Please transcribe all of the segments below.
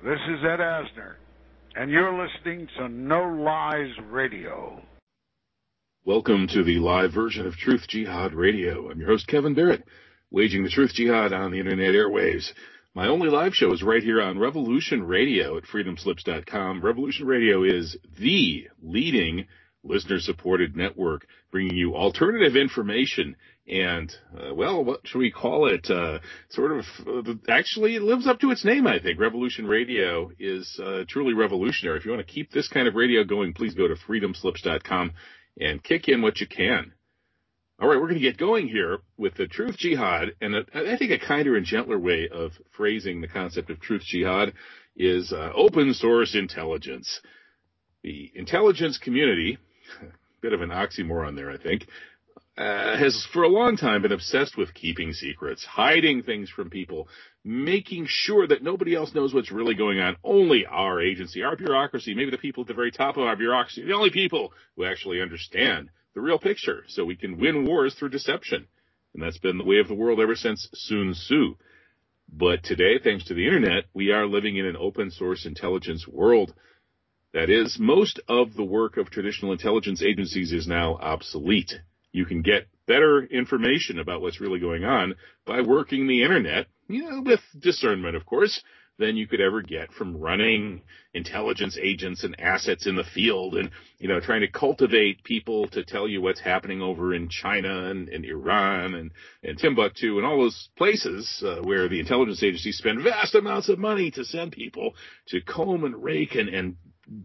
This is Ed Asner, and you're listening to No Lies Radio. Welcome to the live version of Truth Jihad Radio. I'm your host, Kevin Barrett, waging the Truth Jihad on the internet airwaves. My only live show is right here on Revolution Radio at freedomslips.com. Revolution Radio is the leading listener-supported network, bringing you alternative information and, what should we call it? Actually, it lives up to its name, I think. Revolution Radio is truly revolutionary. If you want to keep this kind of radio going, please go to freedomslips.com and kick in what you can. All right, we're going to get going here with the Truth Jihad, and I think a kinder and gentler way of phrasing the concept of Truth Jihad is open source intelligence. The intelligence community, a bit of an oxymoron there, I think, has for a long time been obsessed with keeping secrets, hiding things from people, making sure that nobody else knows what's really going on. Only our agency, our bureaucracy, maybe the people at the very top of our bureaucracy, the only people who actually understand the real picture, so we can win wars through deception. And that's been the way of the world ever since Sun Tzu. But today, thanks to the internet, we are living in an open source intelligence world. That is, most of the work of traditional intelligence agencies is now obsolete. You can get better information about what's really going on by working the internet, with discernment, of course, than you could ever get from running intelligence agents and assets in the field and, trying to cultivate people to tell you what's happening over in China and Iran and Timbuktu and all those places where the intelligence agencies spend vast amounts of money to send people to comb and rake and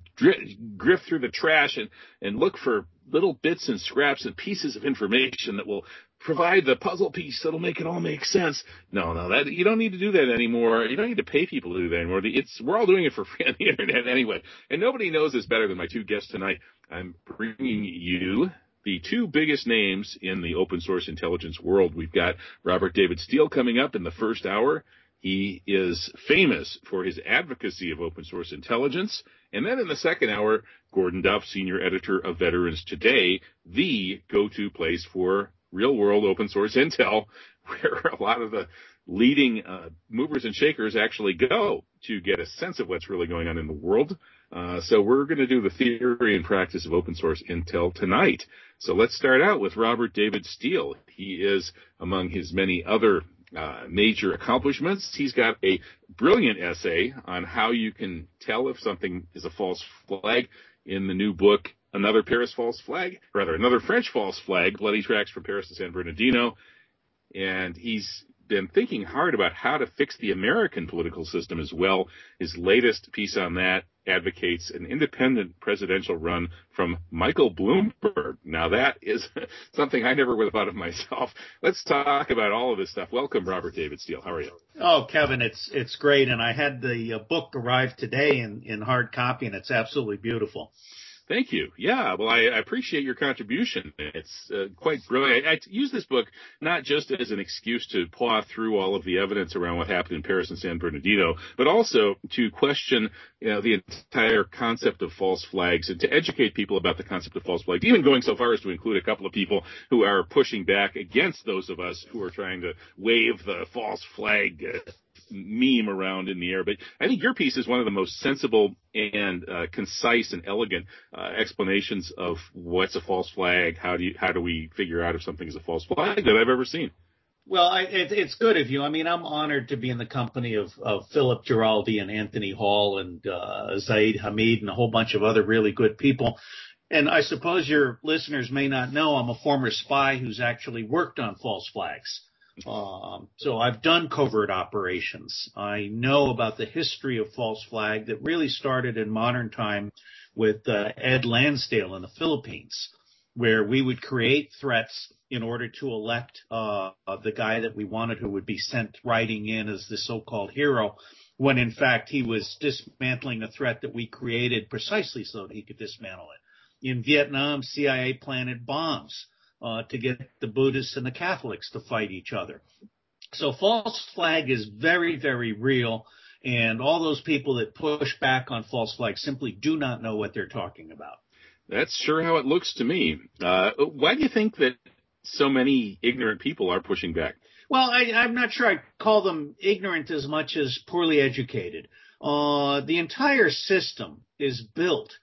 grift through the trash and look for little bits and scraps and pieces of information that will provide the puzzle piece that'll make it all make sense. No, that you don't need to do that anymore. You don't need to pay people to do that anymore. We're all doing it for free on the internet anyway. And nobody knows this better than my two guests tonight. I'm bringing you the two biggest names in the open source intelligence world. We've got Robert David Steele coming up in the first hour. He is famous for his advocacy of open source intelligence. And then in the second hour, Gordon Duff, senior editor of Veterans Today, the go-to place for real-world open source intel, where a lot of the leading movers and shakers actually go to get a sense of what's really going on in the world. So we're going to do the theory and practice of open source intel tonight. So let's start out with Robert David Steele. He is, among his many other major accomplishments, he's got a brilliant essay on how you can tell if something is a false flag in the new book, Another French False Flag, Bloody Tracks from Paris to San Bernardino. And he's been thinking hard about how to fix the American political system as well. His latest piece on that advocates an independent presidential run from Michael Bloomberg. Now, that is something I never would have thought of myself. Let's talk about all of this stuff. Welcome, Robert David Steele. How are you? Oh, Kevin, it's great. And I had the book arrive today in hard copy, and it's absolutely beautiful. Thank you. Yeah, well, I appreciate your contribution. It's quite brilliant. I use this book not just as an excuse to paw through all of the evidence around what happened in Paris and San Bernardino, but also to question the entire concept of false flags and to educate people about the concept of false flags, even going so far as to include a couple of people who are pushing back against those of us who are trying to wave the false flag meme around in the air. But I think your piece is one of the most sensible and concise and elegant explanations of what's a false flag, how do we figure out if something is a false flag that I've ever seen. Well, it's good of you. I mean, I'm honored to be in the company of Philip Giraldi and Anthony Hall and Zaid Hamid and a whole bunch of other really good people. And I suppose your listeners may not know I'm a former spy who's actually worked on false flags. So I've done covert operations. I know about the history of false flag that really started in modern time with Ed Lansdale in the Philippines, where we would create threats in order to elect the guy that we wanted who would be sent riding in as the so-called hero, when in fact he was dismantling a threat that we created precisely so that he could dismantle it. In Vietnam, CIA planted bombs to get the Buddhists and the Catholics to fight each other. So false flag is very, very real, and all those people that push back on false flag simply do not know what they're talking about. That's sure how it looks to me. Why do you think that so many ignorant people are pushing back? Well, I'm not sure I'd call them ignorant as much as poorly educated. The entire system is built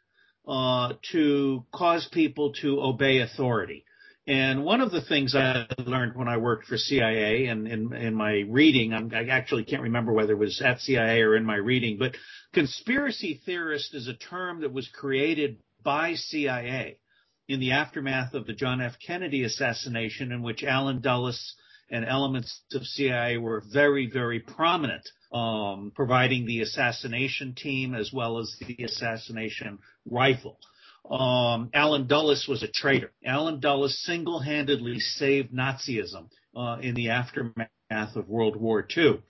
to cause people to obey authority. And one of the things I learned when I worked for CIA and in my reading, I actually can't remember whether it was at CIA or in my reading, but conspiracy theorist is a term that was created by CIA in the aftermath of the John F. Kennedy assassination, in which Allen Dulles and elements of CIA were very, very prominent, providing the assassination team as well as the assassination rifle. Allen Dulles was a traitor. Allen Dulles single-handedly saved Nazism in the aftermath of World War II.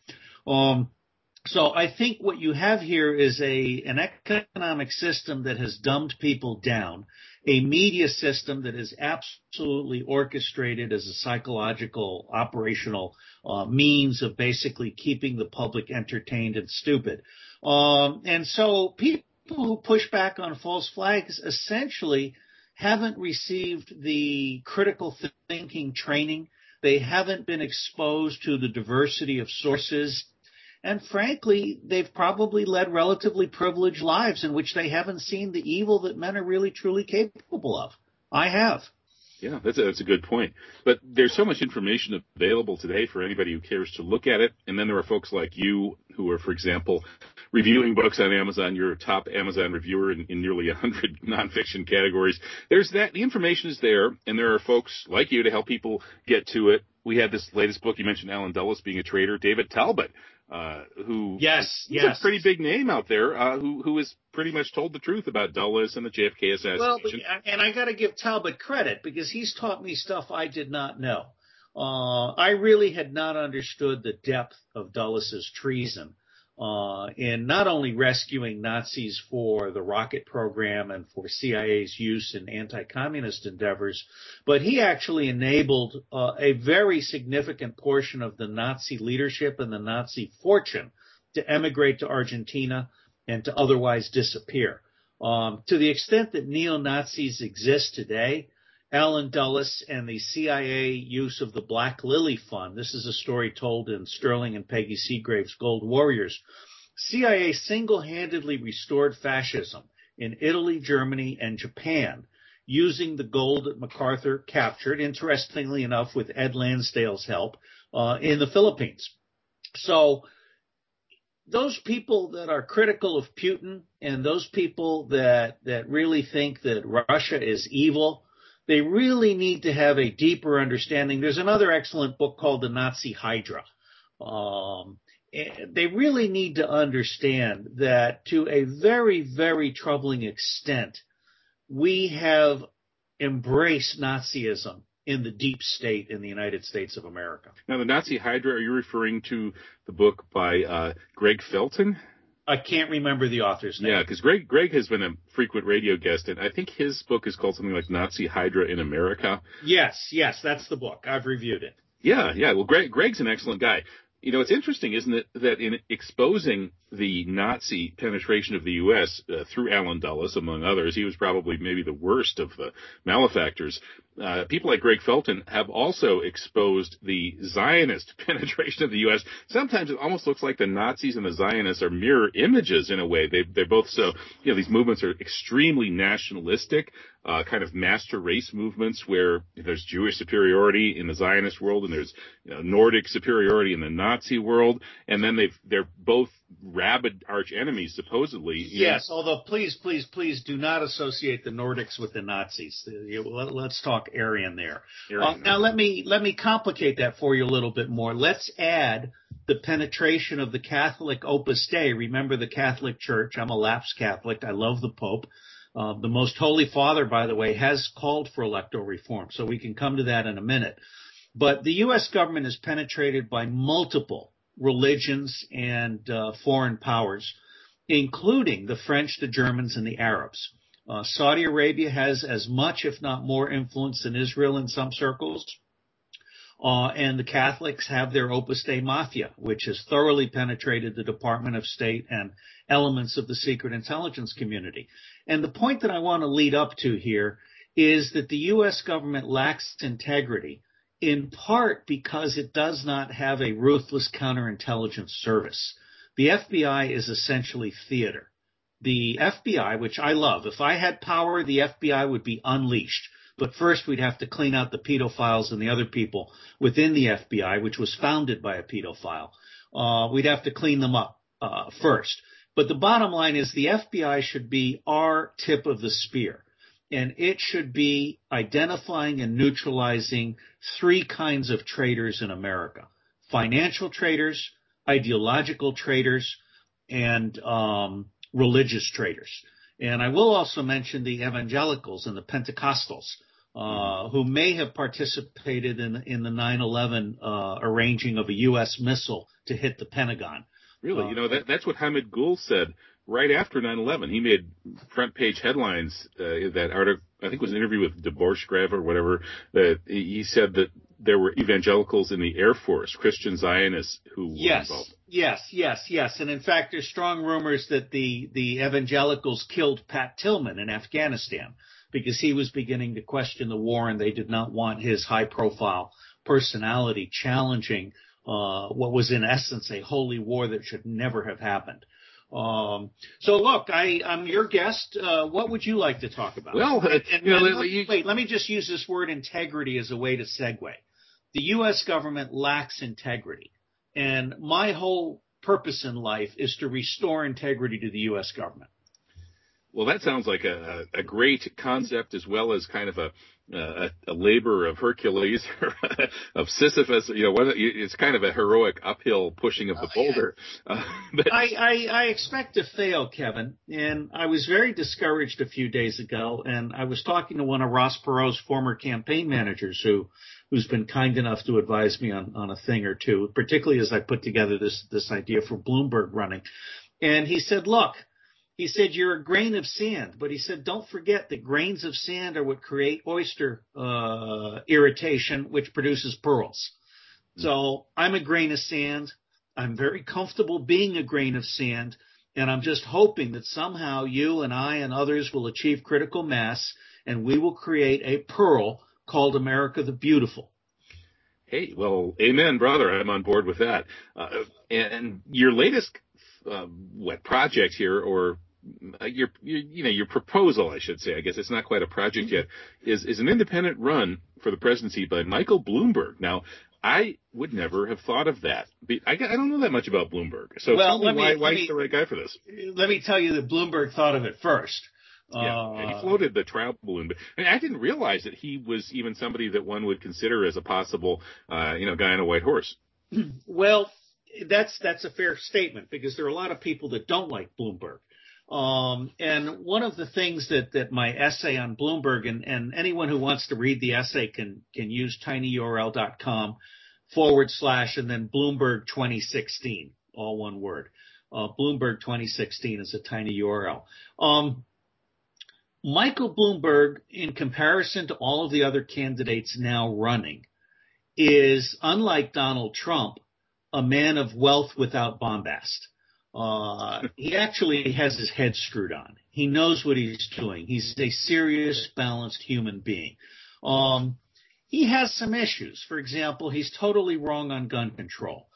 So I think what you have here is an economic system that has dumbed people down, a media system that is absolutely orchestrated as a psychological, operational means of basically keeping the public entertained and stupid. And so people who push back on false flags essentially haven't received the critical thinking training. They haven't been exposed to the diversity of sources. And frankly, they've probably led relatively privileged lives in which they haven't seen the evil that men are really, truly capable of. I have. Yeah, that's a good point. But there's so much information available today for anybody who cares to look at it. And then there are folks like you who are, for example, reviewing books on Amazon. You're a top Amazon reviewer in nearly 100 nonfiction categories. There's that. The information is there, and there are folks like you to help people get to it. We had this latest book. You mentioned Allen Dulles being a traitor. David Talbot, who is a pretty big name out there, who has pretty much told the truth about Dulles and the JFK assassination. Well, and I got to give Talbot credit because he's taught me stuff I did not know. I really had not understood the depth of Dulles's treason in not only rescuing Nazis for the rocket program and for CIA's use in anti-communist endeavors, but he actually enabled a very significant portion of the Nazi leadership and the Nazi fortune to emigrate to Argentina and to otherwise disappear. To the extent that neo-Nazis exist today, Allen Dulles and the CIA use of the Black Lily Fund. This is a story told in Sterling and Peggy Seagrave's Gold Warriors. CIA single-handedly restored fascism in Italy, Germany, and Japan using the gold that MacArthur captured, interestingly enough, with Ed Lansdale's help, in the Philippines. So those people that are critical of Putin and those people that really think that Russia is evil, they really need to have a deeper understanding. There's another excellent book called The Nazi Hydra. They really need to understand that to a very, very troubling extent, we have embraced Nazism in the deep state in the United States of America. Now, the Nazi Hydra, are you referring to the book by Greg Felton? I can't remember the author's name. Yeah, because Greg has been a frequent radio guest, and I think his book is called something like Nazi Hydra in America. Yes, that's the book. I've reviewed it. Yeah. Well, Greg's an excellent guy. You know, it's interesting, isn't it, that in exposing the Nazi penetration of the U.S. Through Allen Dulles, among others, he was probably maybe the worst of the malefactors. People like Greg Felton have also exposed the Zionist penetration of the U.S. Sometimes it almost looks like the Nazis and the Zionists are mirror images in a way. They're both so, you know, these movements are extremely nationalistic, kind of master race movements where there's Jewish superiority in the Zionist world and there's, you know, Nordic superiority in the Nazi world. And then they're both rabid arch enemies, supposedly. Yes, although please do not associate the Nordics with the Nazis. Let's talk Aryan there. Now let me complicate that for you a little bit more. Let's add the penetration of the Catholic Opus Dei. Remember the Catholic Church. I'm a lapsed Catholic. I love the Pope. The Most Holy Father, by the way, has called for electoral reform, so we can come to that in a minute. But the U.S. government is penetrated by multiple religions and foreign powers, including the French, the Germans, and the Arabs. Saudi Arabia has as much, if not more, influence than Israel in some circles. And the Catholics have their Opus Dei Mafia, which has thoroughly penetrated the Department of State and elements of the secret intelligence community. And the point that I want to lead up to here is that the U.S. government lacks integrity, in part because it does not have a ruthless counterintelligence service. The FBI is essentially theater. The FBI, which I love, if I had power, the FBI would be unleashed. But first, we'd have to clean out the pedophiles and the other people within the FBI, which was founded by a pedophile. We'd have to clean them up first. But the bottom line is the FBI should be our tip of the spear. And it should be identifying and neutralizing three kinds of traitors in America: financial traitors, ideological traitors, and religious traitors. And I will also mention the evangelicals and the Pentecostals, who may have participated in the 9/11 arranging of a U.S. missile to hit the Pentagon. Really? That's what Hamid Gul said right after 9/11. He made front page headlines, that article, I think it was an interview with Dvorak or whatever, that he said that there were evangelicals in the Air Force, Christian Zionists, who were involved. Yes. And in fact, there's strong rumors that the evangelicals killed Pat Tillman in Afghanistan because he was beginning to question the war, and they did not want his high-profile personality challenging what was in essence a holy war that should never have happened. So look, I'm your guest. What would you like to talk about? Well, wait, let me just use this word integrity as a way to segue. The U.S. government lacks integrity, and my whole purpose in life is to restore integrity to the U.S. government. Well, that sounds like a great concept, as well as kind of a labor of Hercules, of Sisyphus. It's kind of a heroic uphill pushing of the boulder. But I expect to fail, Kevin. And I was very discouraged a few days ago, and I was talking to one of Ross Perot's former campaign managers who's been kind enough to advise me on a thing or two, particularly as I put together this idea for Bloomberg running. And he said, look, you're a grain of sand, but he said, don't forget that grains of sand are what create oyster irritation, which produces pearls. So I'm a grain of sand. I'm very comfortable being a grain of sand, and I'm just hoping that somehow you and I and others will achieve critical mass, and we will create a pearl called America the Beautiful. Hey, well, amen, brother. I'm on board with that. And your latest project here, or your proposal, I should say, I guess it's not quite a project yet, is an independent run for the presidency by Michael Bloomberg. Now, I would never have thought of that. I don't know that much about Bloomberg. So tell me why he's the right guy for this. Let me tell you that Bloomberg thought of it first. Yeah, he floated the trial balloon. But I didn't realize that he was even somebody that one would consider as a possible, guy on a white horse. Well, that's a fair statement, because there are a lot of people that don't like Bloomberg. And one of the things that my essay on Bloomberg, and anyone who wants to read the essay can use tinyurl.com / and then Bloomberg 2016, all one word. Bloomberg 2016 is a tiny URL. Michael Bloomberg, in comparison to all of the other candidates now running, is, unlike Donald Trump, a man of wealth without bombast. He actually has his head screwed on. He knows what he's doing. He's a serious, balanced human being. He has some issues. For example, he's totally wrong on gun control.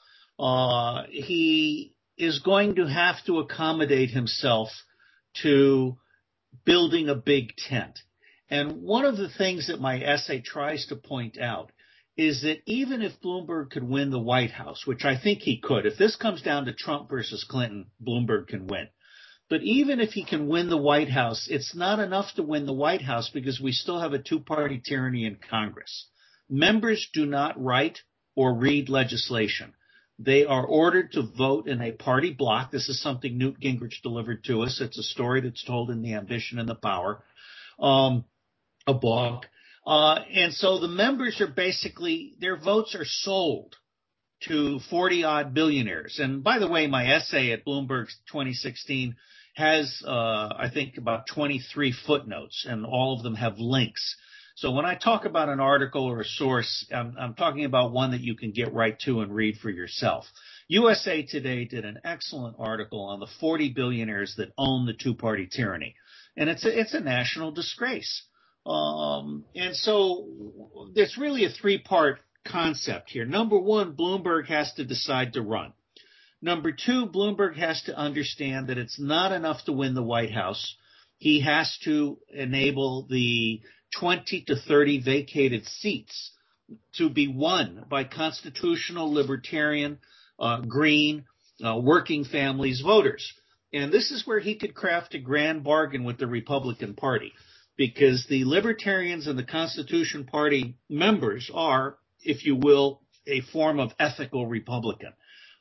He is going to have to accommodate himself to building a big tent. And one of the things that my essay tries to point out is that even if Bloomberg could win the White House, which I think he could, if this comes down to Trump versus Clinton, Bloomberg can win. But even if he can win the White House, it's not enough to win the White House, because we still have a two-party tyranny in Congress. Members do not write or read legislation. They are ordered to vote in a party block. This is something Newt Gingrich delivered to us. It's a story that's told in The Ambition and the Power, a book. And so the members are basically, their votes are sold to 40-odd billionaires. And by the way, my essay at Bloomberg 2016 has, I think, about 23 footnotes, and all of them have links. So when I talk about an article or a source, I'm talking about one that you can get right to and read for yourself. USA Today did an excellent article on the 40 billionaires that own the two-party tyranny. And it's a national disgrace. And so there's really a three-part concept here. Number one, Bloomberg has to decide to run. Number two, Bloomberg has to understand that it's not enough to win the White House. He has to enable the 20 to 30 vacated seats to be won by constitutional, libertarian, green, working families voters. And this is where he could craft a grand bargain with the Republican Party, because the Libertarians and the Constitution Party members are, if you will, a form of ethical Republican.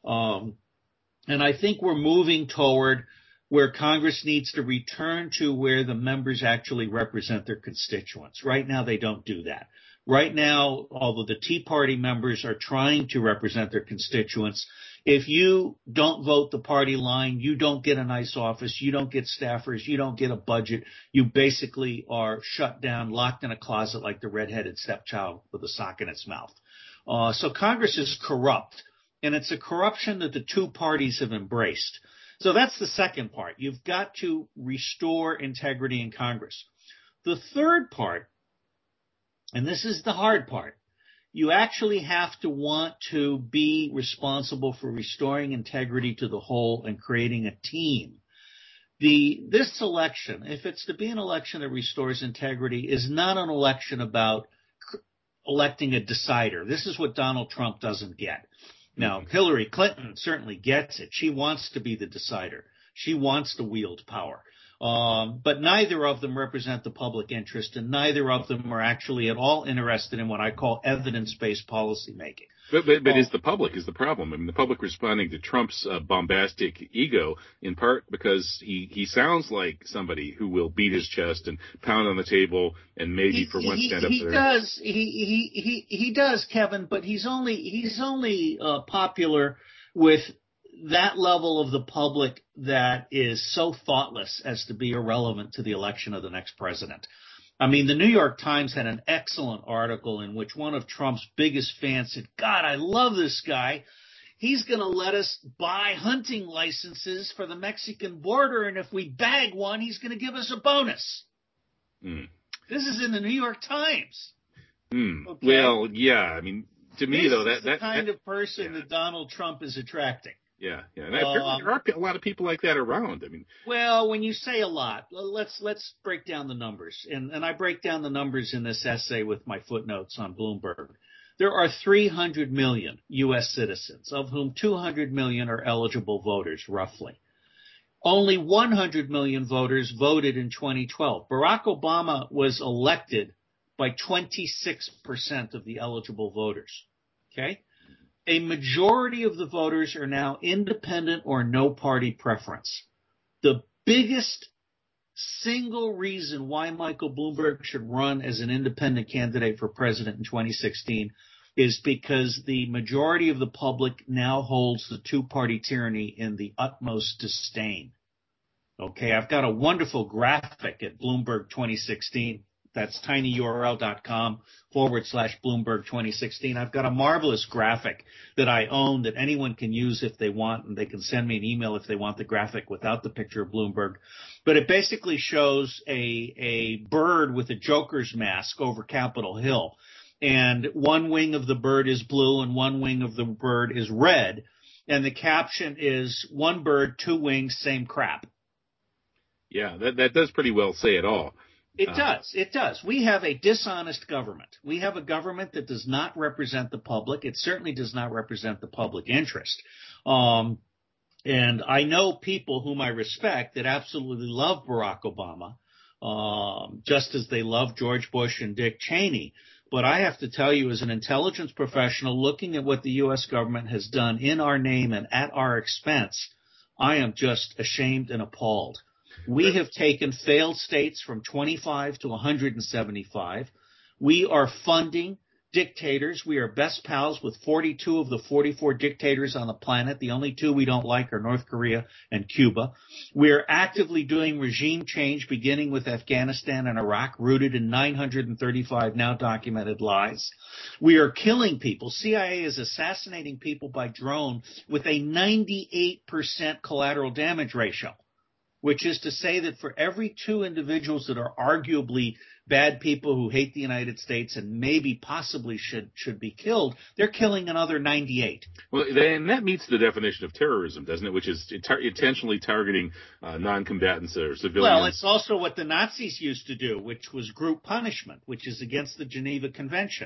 And I think we're moving toward where Congress needs to return to where the members actually represent their constituents. Right now, they don't do that. Right now, although the Tea Party members are trying to represent their constituents, if you don't vote the party line, you don't get a nice office, you don't get staffers, you don't get a budget, you basically are shut down, locked in a closet like the redheaded stepchild with a sock in its mouth. So Congress is corrupt, and it's a corruption that the two parties have embraced. So that's the second part. You've got to restore integrity in Congress. The third part, and this is the hard part, you actually have to want to be responsible for restoring integrity to the whole and creating a team. This election, if it's to be an election that restores integrity, is not an election about electing a decider. This is what Donald Trump doesn't get. Now, Hillary Clinton certainly gets it. She wants to be the decider. She wants to wield power. But neither of them represent the public interest, and neither of them are actually at all interested in what I call evidence-based policymaking. But is the public is the problem? I mean, the public responding to Trump's bombastic ego, in part because he sounds like somebody who will beat his chest and pound on the table and maybe for one stand up there. He does, Kevin, but he's only popular with that level of the public that is so thoughtless as to be irrelevant to the election of the next president. I mean, the New York Times had an excellent article in which one of Trump's biggest fans said, God, I love this guy. He's going to let us buy hunting licenses for the Mexican border, and if we bag one, he's going to give us a bonus. This is in the New York Times. Okay? Well, yeah. I mean, to me, though, that's the kind of person that Donald Trump is attracting. Yeah. And there are a lot of people like that around. I mean, well, when you say a lot, let's break down the numbers, and I break down the numbers in this essay with my footnotes on Bloomberg. There are 300 million U.S. citizens, of whom 200 million are eligible voters, roughly. Only 100 million voters voted in 2012. Barack Obama was elected by 26% of the eligible voters. Okay? A majority of the voters are now independent or no party preference. The biggest single reason why Michael Bloomberg should run as an independent candidate for president in 2016 is because the majority of the public now holds the two-party tyranny in the utmost disdain. Okay, I've got a wonderful graphic at Bloomberg 2016. That's tinyurl.com/Bloomberg 2016. I've got a marvelous graphic that I own that anyone can use if they want, and they can send me an email if they want the graphic without the picture of Bloomberg. But it basically shows a bird with a Joker's mask over Capitol Hill. And one wing of the bird is blue and one wing of the bird is red. And the caption is, one bird, two wings, same crap. Yeah, that does pretty well say it all. It does. We have a dishonest government. We have a government that does not represent the public. It certainly does not represent the public interest. And I know people whom I respect that absolutely love Barack Obama, just as they love George Bush and Dick Cheney. But I have to tell you, as an intelligence professional looking at what the U.S. government has done in our name and at our expense, I am just ashamed and appalled. We have taken failed states from 25 to 175. We are funding dictators. We are best pals with 42 of the 44 dictators on the planet. The only two we don't like are North Korea and Cuba. We are actively doing regime change, beginning with Afghanistan and Iraq, rooted in 935 now documented lies. We are killing people. CIA is assassinating people by drone with a 98% collateral damage ratio. which is to say that for every 2 individuals that are arguably bad people who hate the United States and maybe possibly should be killed, they're killing another 98. Well, and that meets the definition of terrorism, doesn't it? Which is intentionally targeting non-combatants or civilians. Well, it's also what the Nazis used to do, which was group punishment, which is against the Geneva Convention.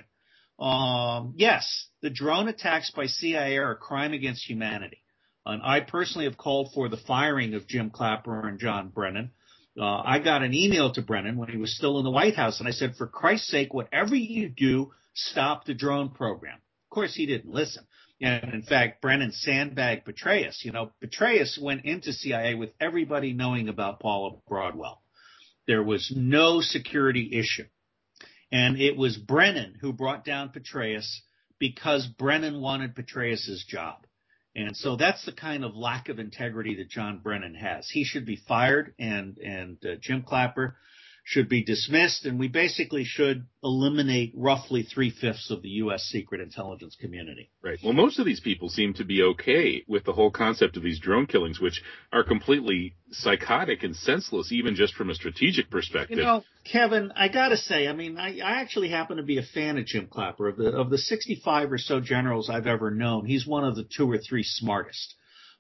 Yes, the drone attacks by CIA are a crime against humanity. And I personally have called for the firing of Jim Clapper and John Brennan. I got an email to Brennan when he was still in the White House, and I said, for Christ's sake, whatever you do, stop the drone program. Of course, he didn't listen. And in fact, Brennan sandbagged Petraeus. You know, Petraeus went into CIA with everybody knowing about Paula Broadwell. There was no security issue. And it was Brennan who brought down Petraeus because Brennan wanted Petraeus's job. And so that's the kind of lack of integrity that John Brennan has. He should be fired, and Jim Clapper should be dismissed, and we basically should eliminate roughly 3/5 of the U.S. secret intelligence community. Right. Well, most of these people seem to be okay with the whole concept of these drone killings, which are completely psychotic and senseless, even just from a strategic perspective. You know, Kevin, I got to say, I mean, I actually happen to be a fan of Jim Clapper. Of the 65 or so generals I've ever known, he's one of the 2 or 3 smartest.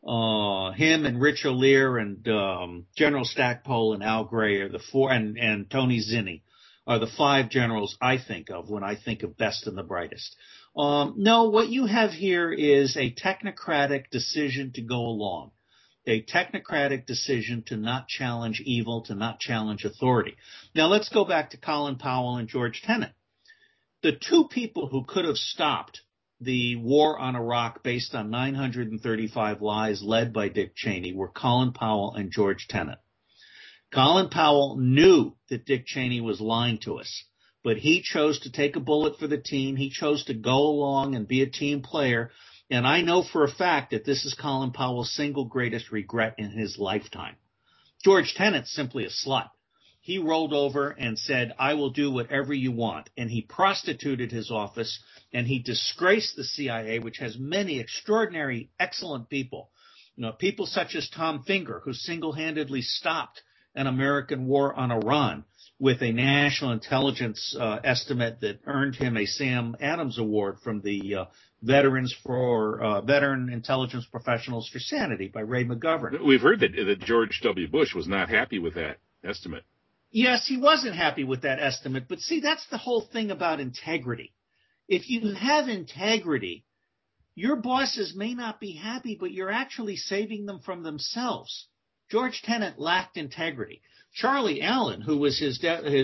Him and Rich O'Leary and General Stackpole and Al Gray are the 4, and Tony Zinni are the 5 generals I think of when I think of best and the brightest. No, what you have here is a technocratic decision to go along, a technocratic decision to not challenge evil, to not challenge authority. Now let's go back to Colin Powell and George Tenet. The 2 people who could have stopped the war on Iraq based on 935 lies led by Dick Cheney were Colin Powell and George Tenet. Colin Powell knew that Dick Cheney was lying to us, but he chose to take a bullet for the team. He chose to go along and be a team player. And I know for a fact that this is Colin Powell's single greatest regret in his lifetime. George Tenet's simply a slut. He rolled over and said, I will do whatever you want. And he prostituted his office, and he disgraced the CIA, which has many extraordinary, excellent people. You know, people such as Tom Finger, who single-handedly stopped an American war on Iran with a national intelligence estimate that earned him a Sam Adams Award from the Veteran Intelligence Professionals for Sanity by Ray McGovern. We've heard that George W. Bush was not happy with that estimate. Yes, he wasn't happy with that estimate. But see, that's the whole thing about integrity. If you have integrity, your bosses may not be happy, but you're actually saving them from themselves. George Tenet lacked integrity. Charlie Allen, who was his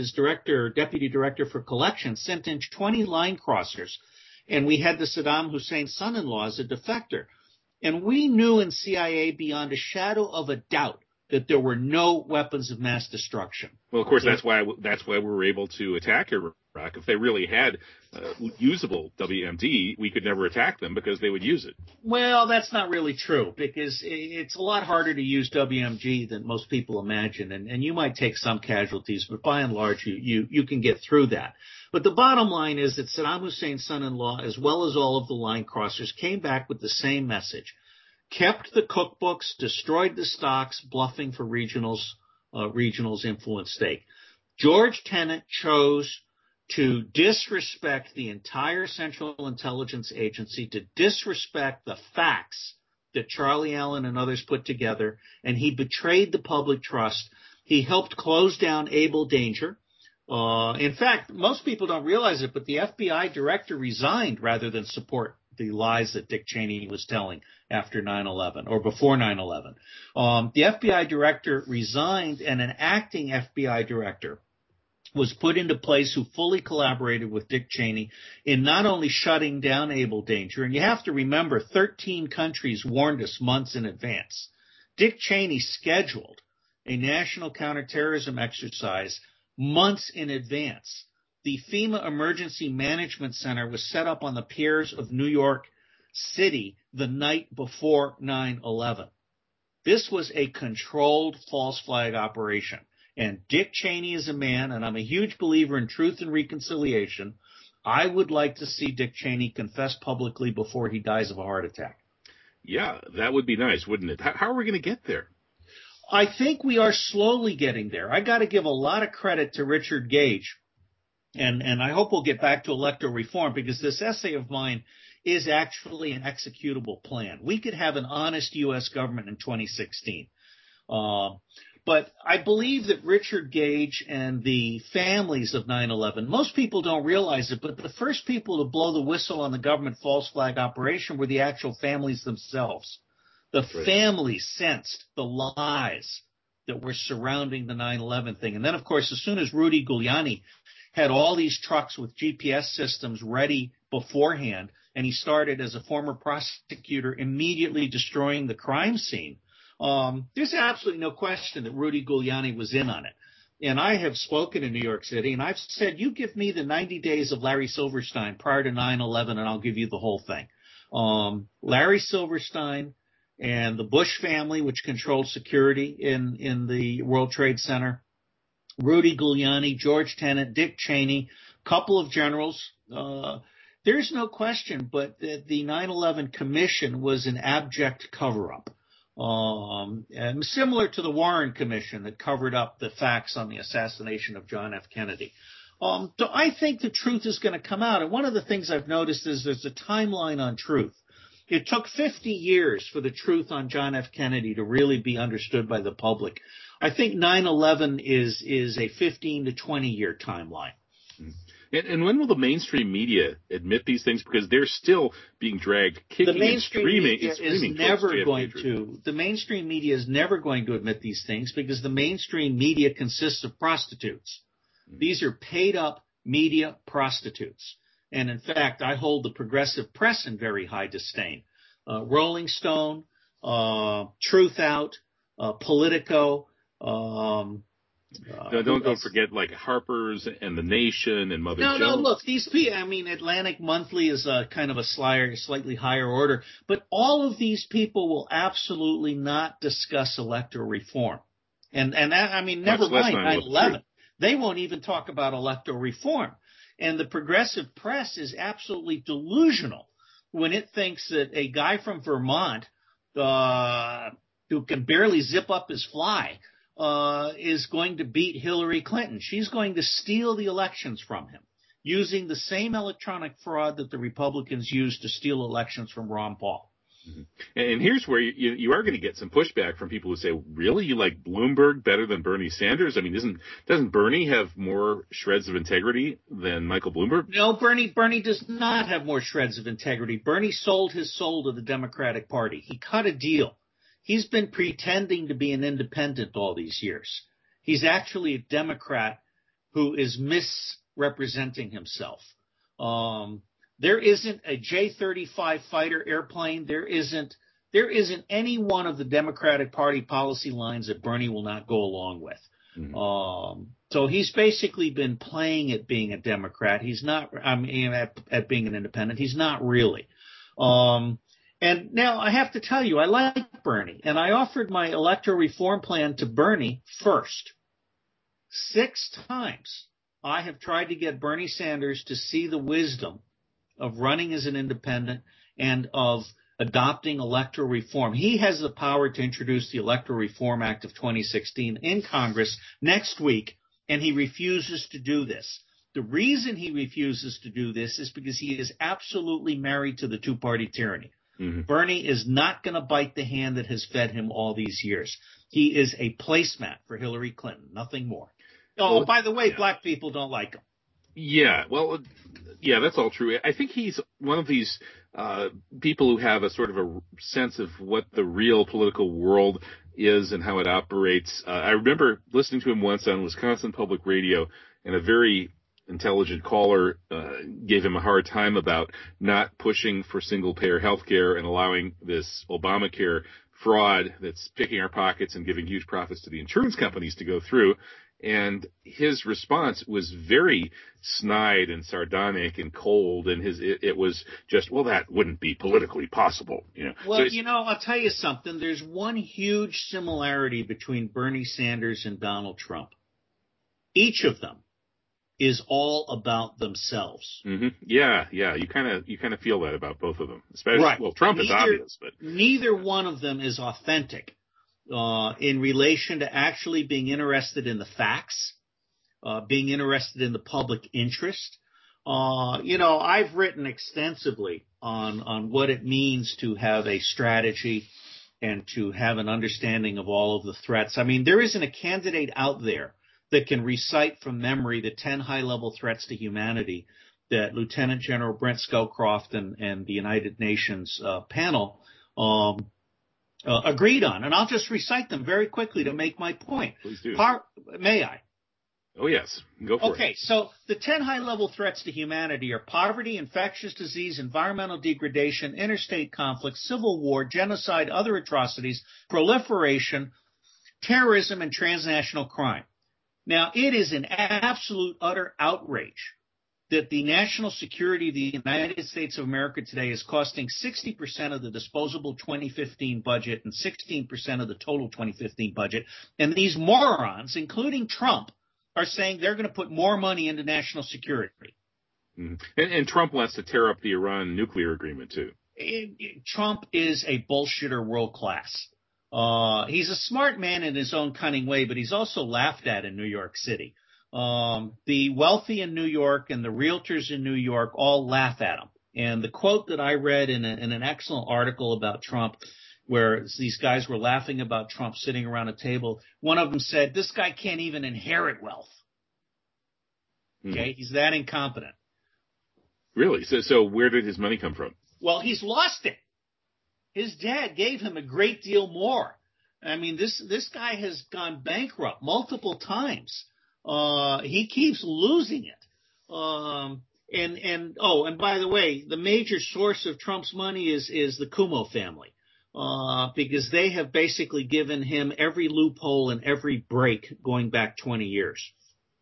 deputy director for collections, sent in 20 line crossers, and we had the Saddam Hussein son-in-law as a defector. And we knew in CIA beyond a shadow of a doubt that there were no weapons of mass destruction. Well, of course, that's why we were able to attack Iraq. If they really had usable WMD, we could never attack them because they would use it. Well, that's not really true, because it's a lot harder to use WMG than most people imagine, and you might take some casualties, but by and large, you can get through that. But the bottom line is that Saddam Hussein's son-in-law, as well as all of the line crossers, came back with the same message. Kept the cookbooks, destroyed the stocks, bluffing for regionals influence stake. George Tenet chose to disrespect the entire Central Intelligence Agency, to disrespect the facts that Charlie Allen and others put together, and he betrayed the public trust. He helped close down Able Danger. In fact, most people don't realize it, but the FBI director resigned rather than support the lies that Dick Cheney was telling after 9/11 or before 9/11. The FBI director resigned, and an acting FBI director was put into place who fully collaborated with Dick Cheney in not only shutting down Able Danger, and you have to remember 13 countries warned us months in advance. Dick Cheney scheduled a national counterterrorism exercise months in advance. The FEMA Emergency Management Center was set up on the piers of New York City the night before 9/11. This was a controlled false flag operation. And Dick Cheney is a man, and I'm a huge believer in truth and reconciliation. I would like to see Dick Cheney confess publicly before he dies of a heart attack. Yeah, that would be nice, wouldn't it? How are we going to get there? I think we are slowly getting there. I got to give a lot of credit to Richard Gage, and I hope we'll get back to electoral reform, because this essay of mine is actually an executable plan. We could have an honest U.S. government in 2016. But I believe that Richard Gage and the families of 9/11, most people don't realize it, but the first people to blow the whistle on the government false flag operation were the actual families themselves. The families sensed the lies that were surrounding the 9/11 thing. And then, of course, as soon as Rudy Giuliani had all these trucks with GPS systems ready beforehand, and he started as a former prosecutor immediately destroying the crime scene, there's absolutely no question that Rudy Giuliani was in on it. And I have spoken in New York City, and I've said, you give me the 90 days of Larry Silverstein prior to 9/11, and I'll give you the whole thing. Larry Silverstein and the Bush family, which controlled security in the World Trade Center, Rudy Giuliani, George Tenet, Dick Cheney, couple of generals. There's no question but that the 9/11 Commission was an abject cover-up. And similar to the Warren Commission that covered up the facts on the assassination of John F. Kennedy. So I think the truth is going to come out. And one of the things I've noticed is there's a timeline on truth. It took 50 years for the truth on John F. Kennedy to really be understood by the public. I think 9/11 is a 15 to 20-year timeline. And when will the mainstream media admit these things? Because they're still being dragged kicking and screaming. The mainstream media is never going to admit these things, because the mainstream media consists of prostitutes. These are paid-up media prostitutes. And in fact, I hold the progressive press in very high disdain. Rolling Stone, Truth Out, Politico. Don't forget like Harper's and The Nation and Mother Jones. No, look, these people, I mean, Atlantic Monthly is a kind of a slightly higher order, but all of these people will absolutely not discuss electoral reform. And that, I mean, never mind 9/11. They won't even talk about electoral reform. And the progressive press is absolutely delusional when it thinks that a guy from Vermont who can barely zip up his fly is going to beat Hillary Clinton. She's going to steal the elections from him using the same electronic fraud that the Republicans used to steal elections from Ron Paul. Mm-hmm. And here's where you are going to get some pushback from people who say, really, you like Bloomberg better than Bernie Sanders? I mean, doesn't Bernie have more shreds of integrity than Michael Bloomberg? No, Bernie does not have more shreds of integrity. Bernie sold his soul to the Democratic Party. He cut a deal. He's been pretending to be an independent all these years. He's actually a Democrat who is misrepresenting himself. There isn't a J-35 fighter airplane. There isn't any one of the Democratic Party policy lines that Bernie will not go along with. Mm-hmm. So he's basically been playing at being a Democrat. He's not, at being an independent. He's not really. And now I have to tell you, I like Bernie, and I offered my electoral reform plan to Bernie first. 6 times I have tried to get Bernie Sanders to see the wisdom of running as an independent and of adopting electoral reform. He has the power to introduce the Electoral Reform Act of 2016 in Congress next week, and he refuses to do this. The reason he refuses to do this is because he is absolutely married to the two-party tyranny. Mm-hmm. Bernie is not going to bite the hand that has fed him all these years. He is a placemat for Hillary Clinton, nothing more. Oh, well, by the way, black people don't like him. Yeah, well, yeah, that's all true. I think he's one of these people who have a sort of a sense of what the real political world is and how it operates. I remember listening to him once on Wisconsin Public Radio, and a very intelligent caller gave him a hard time about not pushing for single-payer health care and allowing this Obamacare fraud that's picking our pockets and giving huge profits to the insurance companies to go through. And his response was very snide and sardonic and cold, and it was just, well, that wouldn't be politically possible. Well, I'll tell you something. There's one huge similarity between Bernie Sanders and Donald Trump. Each of them is all about themselves. Mm-hmm. Yeah. You kind of feel that about both of them. Especially, right. Well, Trump is obvious, but neither one of them is authentic. in relation to actually being interested in the facts, being interested in the public interest. I've written extensively on what it means to have a strategy and to have an understanding of all of the threats. I mean, there isn't a candidate out there that can recite from memory the 10 high-level threats to humanity that Lieutenant General Brent Scowcroft and the United Nations panel agreed on. And I'll just recite them very quickly to make my point. Please do. May I? Oh, yes. Go for it. Okay, so the 10 high-level threats to humanity are poverty, infectious disease, environmental degradation, interstate conflict, civil war, genocide, other atrocities, proliferation, terrorism, and transnational crime. Now, it is an absolute, utter outrage that the national security of the United States of America today is costing 60% of the disposable 2015 budget and 16% of the total 2015 budget. And these morons, including Trump, are saying they're going to put more money into national security. Mm-hmm. And Trump wants to tear up the Iran nuclear agreement, too. Trump is a bullshitter world class. He's a smart man in his own cunning way, but he's also laughed at in New York City. The wealthy in New York and the realtors in New York all laugh at him. And the quote that I read in an excellent article about Trump, where these guys were laughing about Trump sitting around a table, one of them said, "This guy can't even inherit wealth." Okay, he's that incompetent. Really? So where did his money come from? Well, he's lost it. His dad gave him a great deal more. I mean, this guy has gone bankrupt multiple times. He keeps losing it. And by the way, the major source of Trump's money is the Cuomo family, because they have basically given him every loophole and every break going back 20 years.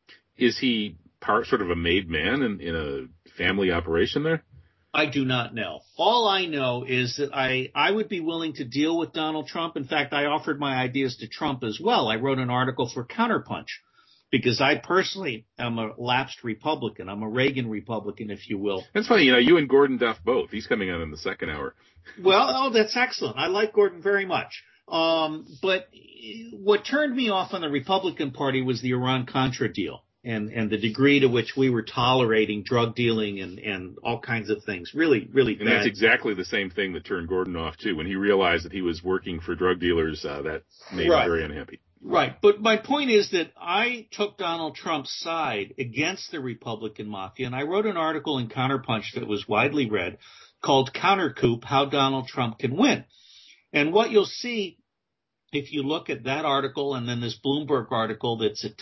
Is he sort of a made man in a family operation there? I do not know. All I know is that I would be willing to deal with Donald Trump. In fact, I offered my ideas to Trump as well. I wrote an article for Counterpunch because I personally am a lapsed Republican. I'm a Reagan Republican, if you will. That's funny. You and Gordon Duff both. He's coming on in the second hour. Well, that's excellent. I like Gordon very much. But what turned me off on the Republican Party was the Iran-Contra deal. And the degree to which we were tolerating drug dealing and all kinds of things. Really, really bad. And that's exactly the same thing that turned Gordon off, too. When he realized that he was working for drug dealers, that made him very unhappy. Right. But my point is that I took Donald Trump's side against the Republican mafia, and I wrote an article in Counterpunch that was widely read called Countercoup, How Donald Trump Can Win. And what you'll see if you look at that article and then this Bloomberg article that's at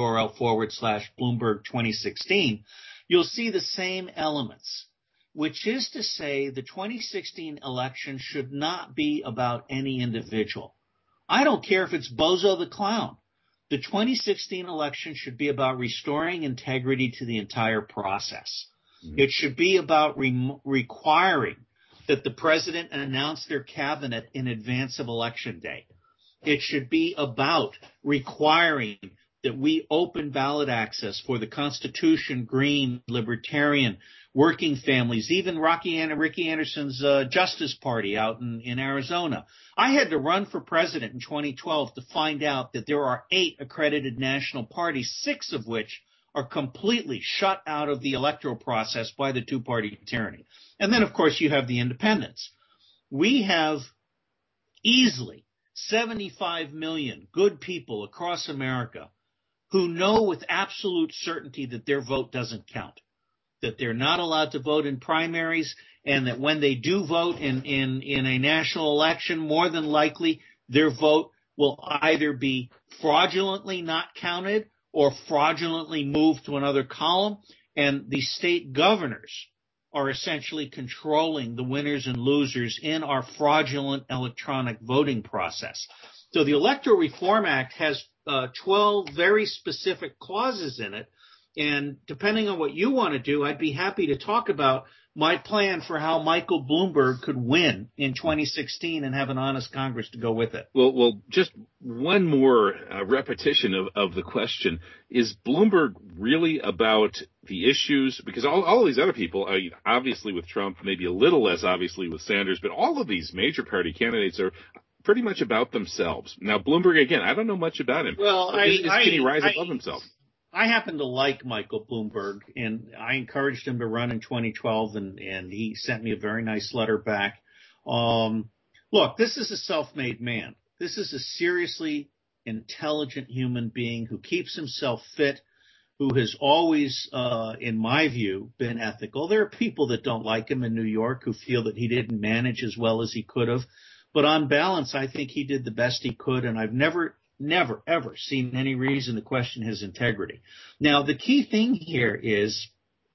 tinyurl/Bloomberg 2016, you'll see the same elements, which is to say the 2016 election should not be about any individual. I don't care if it's Bozo the Clown. The 2016 election should be about restoring integrity to the entire process. Mm-hmm. It should be about requiring that the president announce their cabinet in advance of Election Day. It should be about requiring that we open ballot access for the Constitution, Green, Libertarian, working families, even Ricky Anderson's Justice Party out in Arizona. I had to run for president in 2012 to find out that there are 8 accredited national parties, 6 of which are completely shut out of the electoral process by the two-party tyranny. And then, of course, you have the independents. We have easily 75 million good people across America who know with absolute certainty that their vote doesn't count, that they're not allowed to vote in primaries, and that when they do vote in a national election, more than likely their vote will either be fraudulently not counted or fraudulently moved to another column, and the state governors are essentially controlling the winners and losers in our fraudulent electronic voting process. So the Electoral Reform Act has 12 very specific clauses in it, and depending on what you want to do, I'd be happy to talk about my plan for how Michael Bloomberg could win in 2016 and have an honest Congress to go with it. Well, just one more repetition of the question. Is Bloomberg really about the issues? Because all of these other people, obviously with Trump, maybe a little less obviously with Sanders, but all of these major party candidates are pretty much about themselves. Now, Bloomberg, again, I don't know much about him. Well, can he rise above himself? I happen to like Michael Bloomberg, and I encouraged him to run in 2012, and he sent me a very nice letter back. Look, this is a self-made man. This is a seriously intelligent human being who keeps himself fit, who has always, in my view, been ethical. There are people that don't like him in New York who feel that he didn't manage as well as he could have. But on balance, I think he did the best he could, and I've never, ever seen any reason to question his integrity. Now, the key thing here is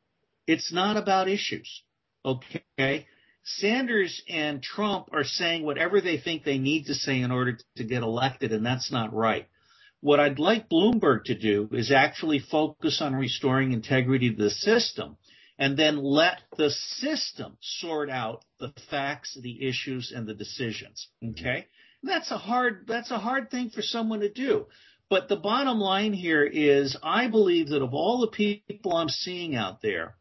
it's not about issues, okay? Sanders and Trump are saying whatever they think they need to say in order to get elected, and that's not right. What I'd like Bloomberg to do is actually focus on restoring integrity to the system and then let the system sort out the facts, the issues, and the decisions, okay? That's a hard thing for someone to do. But the bottom line here is I believe that of all the people I'm seeing out there,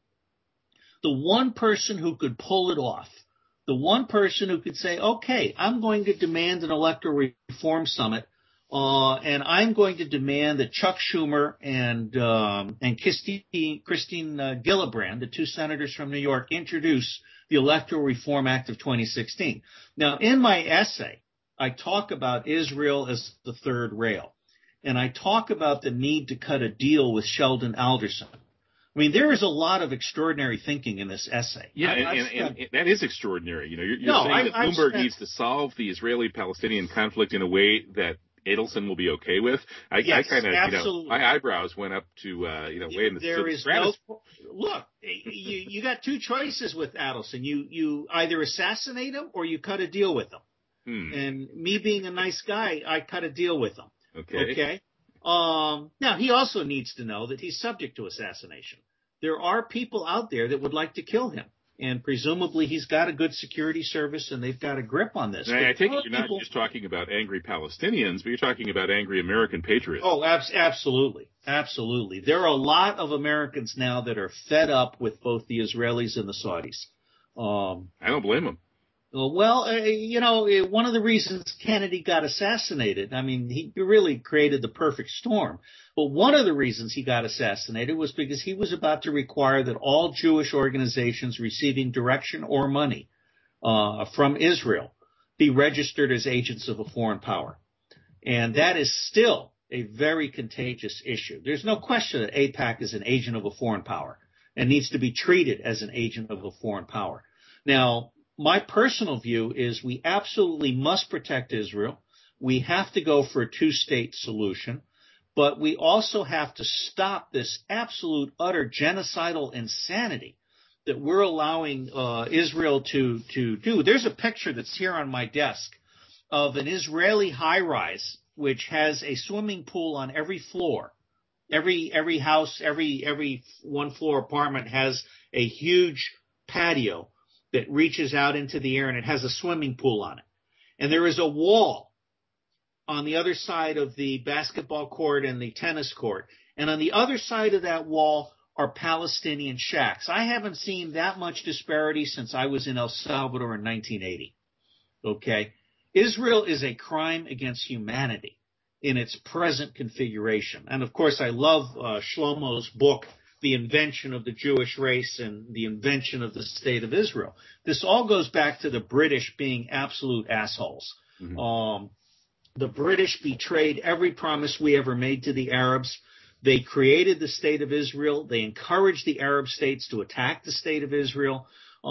the one person who could pull it off, the one person who could say, okay, I'm going to demand an electoral reform summit, and I'm going to demand that Chuck Schumer and Christine Gillibrand, the two senators from New York, introduce the Electoral Reform Act of 2016. Now, in my essay, I talk about Israel as the third rail, and I talk about the need to cut a deal with Sheldon Alderson. I mean, there is a lot of extraordinary thinking in this essay. Yeah, and that is extraordinary. You know, you're saying that Bloomberg needs to solve the Israeli-Palestinian conflict in a way that Adelson will be okay with. I kind of, my eyebrows went up to, way in the there is look, you got two choices with Adelson. You either assassinate him or you cut a deal with him. And me being a nice guy, I cut a deal with him. Okay. Now, he also needs to know that he's subject to assassination. There are people out there that would like to kill him, and presumably he's got a good security service, and they've got a grip on this. And I take it you're not just talking about angry Palestinians, but you're talking about angry American patriots. Oh, absolutely. Absolutely. There are a lot of Americans now that are fed up with both the Israelis and the Saudis. I don't blame them. Well, one of the reasons Kennedy got assassinated, I mean, he really created the perfect storm. But one of the reasons he got assassinated was because he was about to require that all Jewish organizations receiving direction or money from Israel be registered as agents of a foreign power. And that is still a very contagious issue. There's no question that AIPAC is an agent of a foreign power and needs to be treated as an agent of a foreign power. Now, my personal view is we absolutely must protect Israel. We have to go for a two-state solution, but we also have to stop this absolute, utter genocidal insanity that we're allowing Israel to do. There's a picture that's here on my desk of an Israeli high-rise which has a swimming pool on every floor. Every house, every one-floor apartment has a huge patio that reaches out into the air, and it has a swimming pool on it. And there is a wall on the other side of the basketball court and the tennis court. And on the other side of that wall are Palestinian shacks. I haven't seen that much disparity since I was in El Salvador in 1980. Okay? Israel is a crime against humanity in its present configuration. And, of course, I love Shlomo's book, The Invention of the Jewish Race and the Invention of the State of Israel. This all goes back to the British being absolute assholes. Mm-hmm. The British betrayed every promise we ever made to the Arabs. They created the State of Israel. They encouraged the Arab states to attack the State of Israel.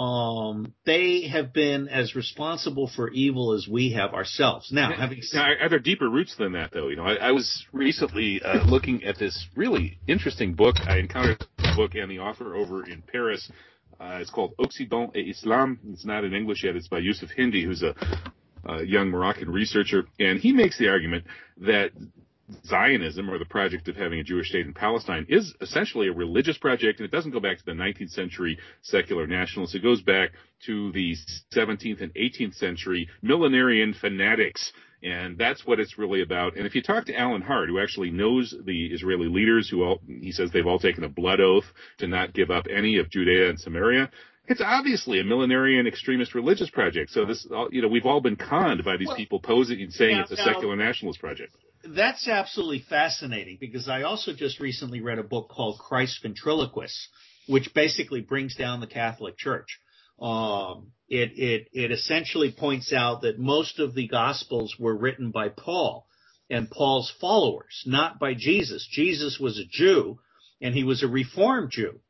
They have been as responsible for evil as we have ourselves. Now, are there deeper roots than that, though? You know, I was recently looking at this really interesting book. I encountered the book and the author over in Paris. It's called Occident et Islam. It's not in English yet. It's by Yusuf Hindi, who's a young Moroccan researcher, and he makes the argument that Zionism, or the project of having a Jewish state in Palestine, is essentially a religious project, and it doesn't go back to the 19th century secular nationalists. It goes back to the 17th and 18th century millenarian fanatics, and that's what it's really about. And if you talk to Alan Hart, who actually knows the Israeli leaders, he says they've all taken a blood oath to not give up any of Judea and Samaria, It's obviously a millenarian extremist religious project. So this, we've all been conned by these people posing and saying it's a secular nationalist project. That's absolutely fascinating, because I also just recently read a book called Christ Ventriloquist, which basically brings down the Catholic Church. It essentially points out that most of the Gospels were written by Paul and Paul's followers, not by Jesus. Jesus was a Jew, and he was a Reformed Jew.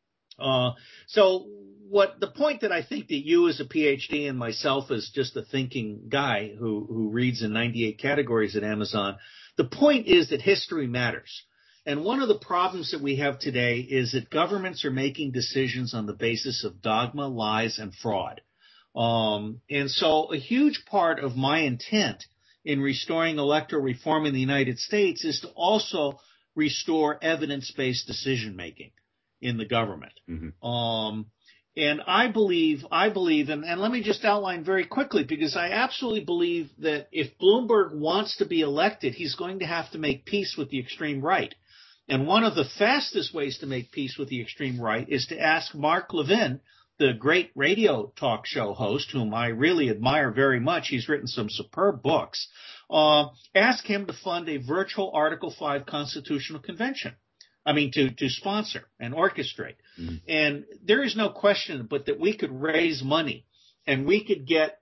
So the point that I think that you as a PhD and myself as just a thinking guy who reads in 98 categories at Amazon, the point is that history matters. And one of the problems that we have today is that governments are making decisions on the basis of dogma, lies, and fraud. And so a huge part of my intent in restoring electoral reform in the United States is to also restore evidence-based decision-making in the government. Mm-hmm. And I believe, and let me just outline very quickly, because I absolutely believe that if Bloomberg wants to be elected, he's going to have to make peace with the extreme right. And one of the fastest ways to make peace with the extreme right is to ask Mark Levin, the great radio talk show host, whom I really admire very much. He's written some superb books. Ask him to fund a virtual Article 5 constitutional convention. To sponsor and orchestrate. Mm-hmm. And there is no question but that we could raise money and we could get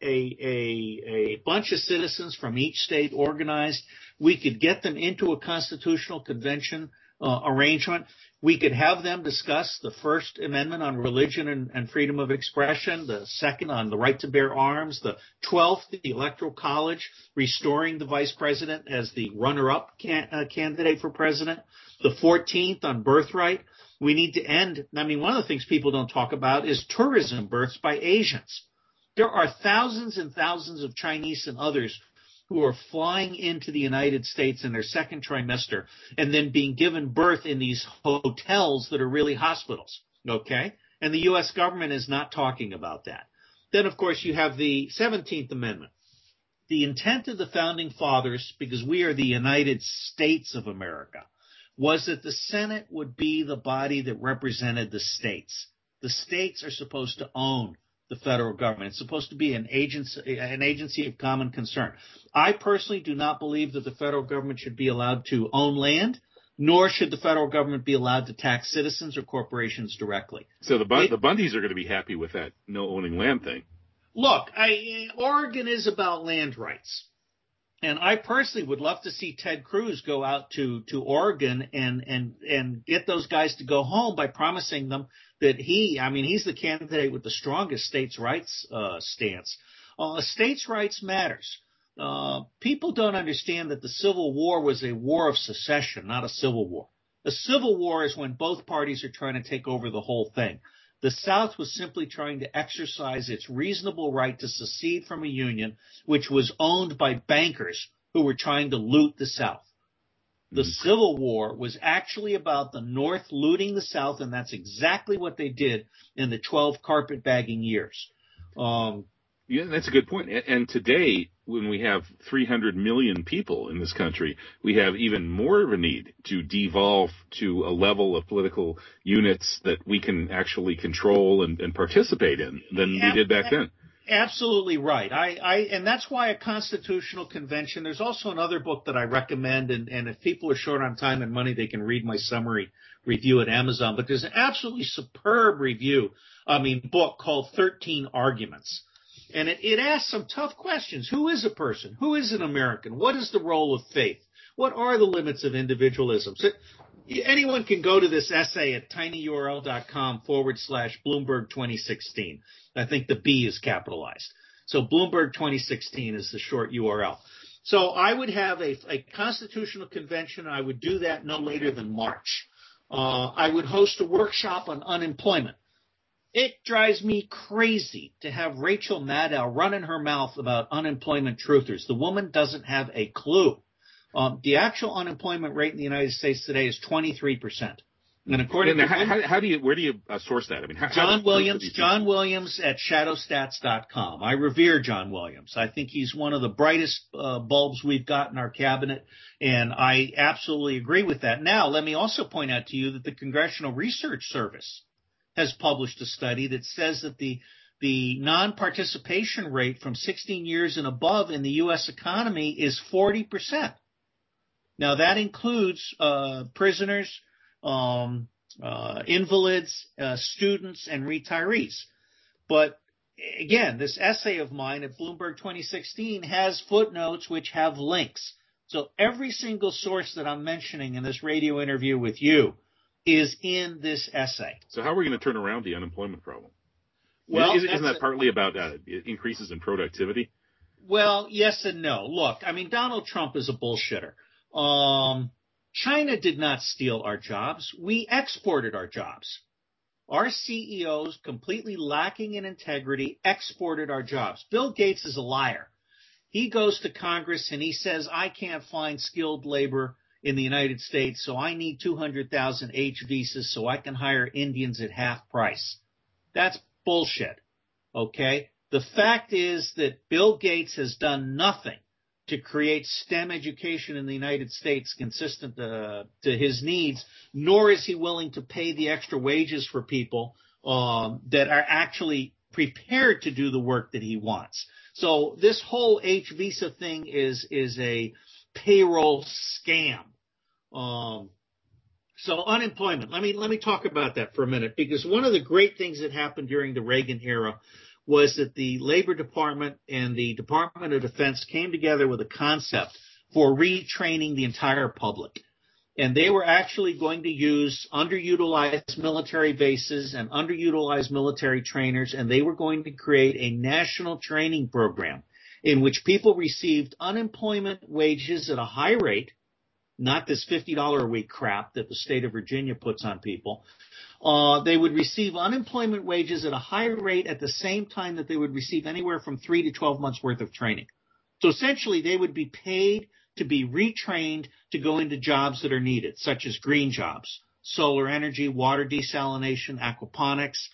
a bunch of citizens from each state organized. We could get them into a constitutional convention arrangement. We could have them discuss the First Amendment on religion and freedom of expression, the second on the right to bear arms, the 12th, the Electoral College, restoring the vice president as the runner-up candidate for president, the 14th on birthright. We need to end. One of the things people don't talk about is tourism births by Asians. There are thousands and thousands of Chinese and others who are flying into the United States in their second trimester and then being given birth in these hotels that are really hospitals, okay? And the U.S. government is not talking about that. Then, of course, you have the 17th Amendment. The intent of the Founding Fathers, because we are the United States of America, was that the Senate would be the body that represented the states. The states are supposed to own the federal government. It's supposed to be an agency of common concern. I personally do not believe that the federal government should be allowed to own land, nor should the federal government be allowed to tax citizens or corporations directly. So the Bundys are going to be happy with that no owning land thing. Look, Oregon is about land rights. And I personally would love to see Ted Cruz go out to Oregon and get those guys to go home by promising them that he's the candidate with the strongest states' rights stance. States' rights matters. People don't understand that the Civil War was a war of secession, not a civil war. A civil war is when both parties are trying to take over the whole thing. The South was simply trying to exercise its reasonable right to secede from a union which was owned by bankers who were trying to loot the South. The Civil War was actually about the North looting the South, and that's exactly what they did in the 12 carpetbagging years. Yeah, that's a good point. And today, when we have 300 million people in this country, we have even more of a need to devolve to a level of political units that we can actually control and participate in than we did back then. Absolutely right. And that's why a constitutional convention. There's also another book that I recommend, and if people are short on time and money, they can read my summary review at Amazon. But there's an absolutely superb book called 13 Arguments. And it asks some tough questions. Who is a person? Who is an American? What is the role of faith? What are the limits of individualism? So anyone can go to this essay at tinyurl.com/Bloomberg 2016. I think the B is capitalized. So Bloomberg 2016 is the short URL. So I would have a constitutional convention. I would do that no later than March. I would host a workshop on unemployment. It drives me crazy to have Rachel Maddow running her mouth about unemployment truthers. The woman doesn't have a clue. The actual unemployment rate in the United States today is 23%. And according to where do you source that? John Williams at shadowstats.com. I revere John Williams. I think he's one of the brightest bulbs we've got in our cabinet, and I absolutely agree with that. Now, let me also point out to you that the Congressional Research Service has published a study that says that the non-participation rate from 16 years and above in the U.S. economy is 40%. Now, that includes prisoners, invalids, students, and retirees. But again, this essay of mine at Bloomberg 2016 has footnotes which have links. So every single source that I'm mentioning in this radio interview with you is in this essay. So how are we going to turn around the unemployment problem? Well, isn't that partly about increases in productivity? Well, yes and no. Look, I mean, Donald Trump is a bullshitter. China did not steal our jobs. We exported our jobs. Our CEOs, completely lacking in integrity, exported our jobs. Bill Gates is a liar. He goes to Congress and he says, I can't find skilled labor in the United States, so I need 200,000 H visas so I can hire Indians at half price. That's bullshit, okay? The fact is that Bill Gates has done nothing to create STEM education in the United States consistent to his needs, nor is he willing to pay the extra wages for people that are actually prepared to do the work that he wants. So this whole H visa thing is a payroll scam. So unemployment, let me talk about that for a minute, because one of the great things that happened during the Reagan era was that the Labor Department and the Department of Defense came together with a concept for retraining the entire public. And they were actually going to use underutilized military bases and underutilized military trainers, and they were going to create a national training program in which people received unemployment wages at a high rate, not this $50 a week crap that the state of Virginia puts on people. They would receive unemployment wages at a high rate at the same time that they would receive anywhere from 3 to 12 months worth of training. So essentially, they would be paid to be retrained to go into jobs that are needed, such as green jobs, solar energy, water desalination, aquaponics,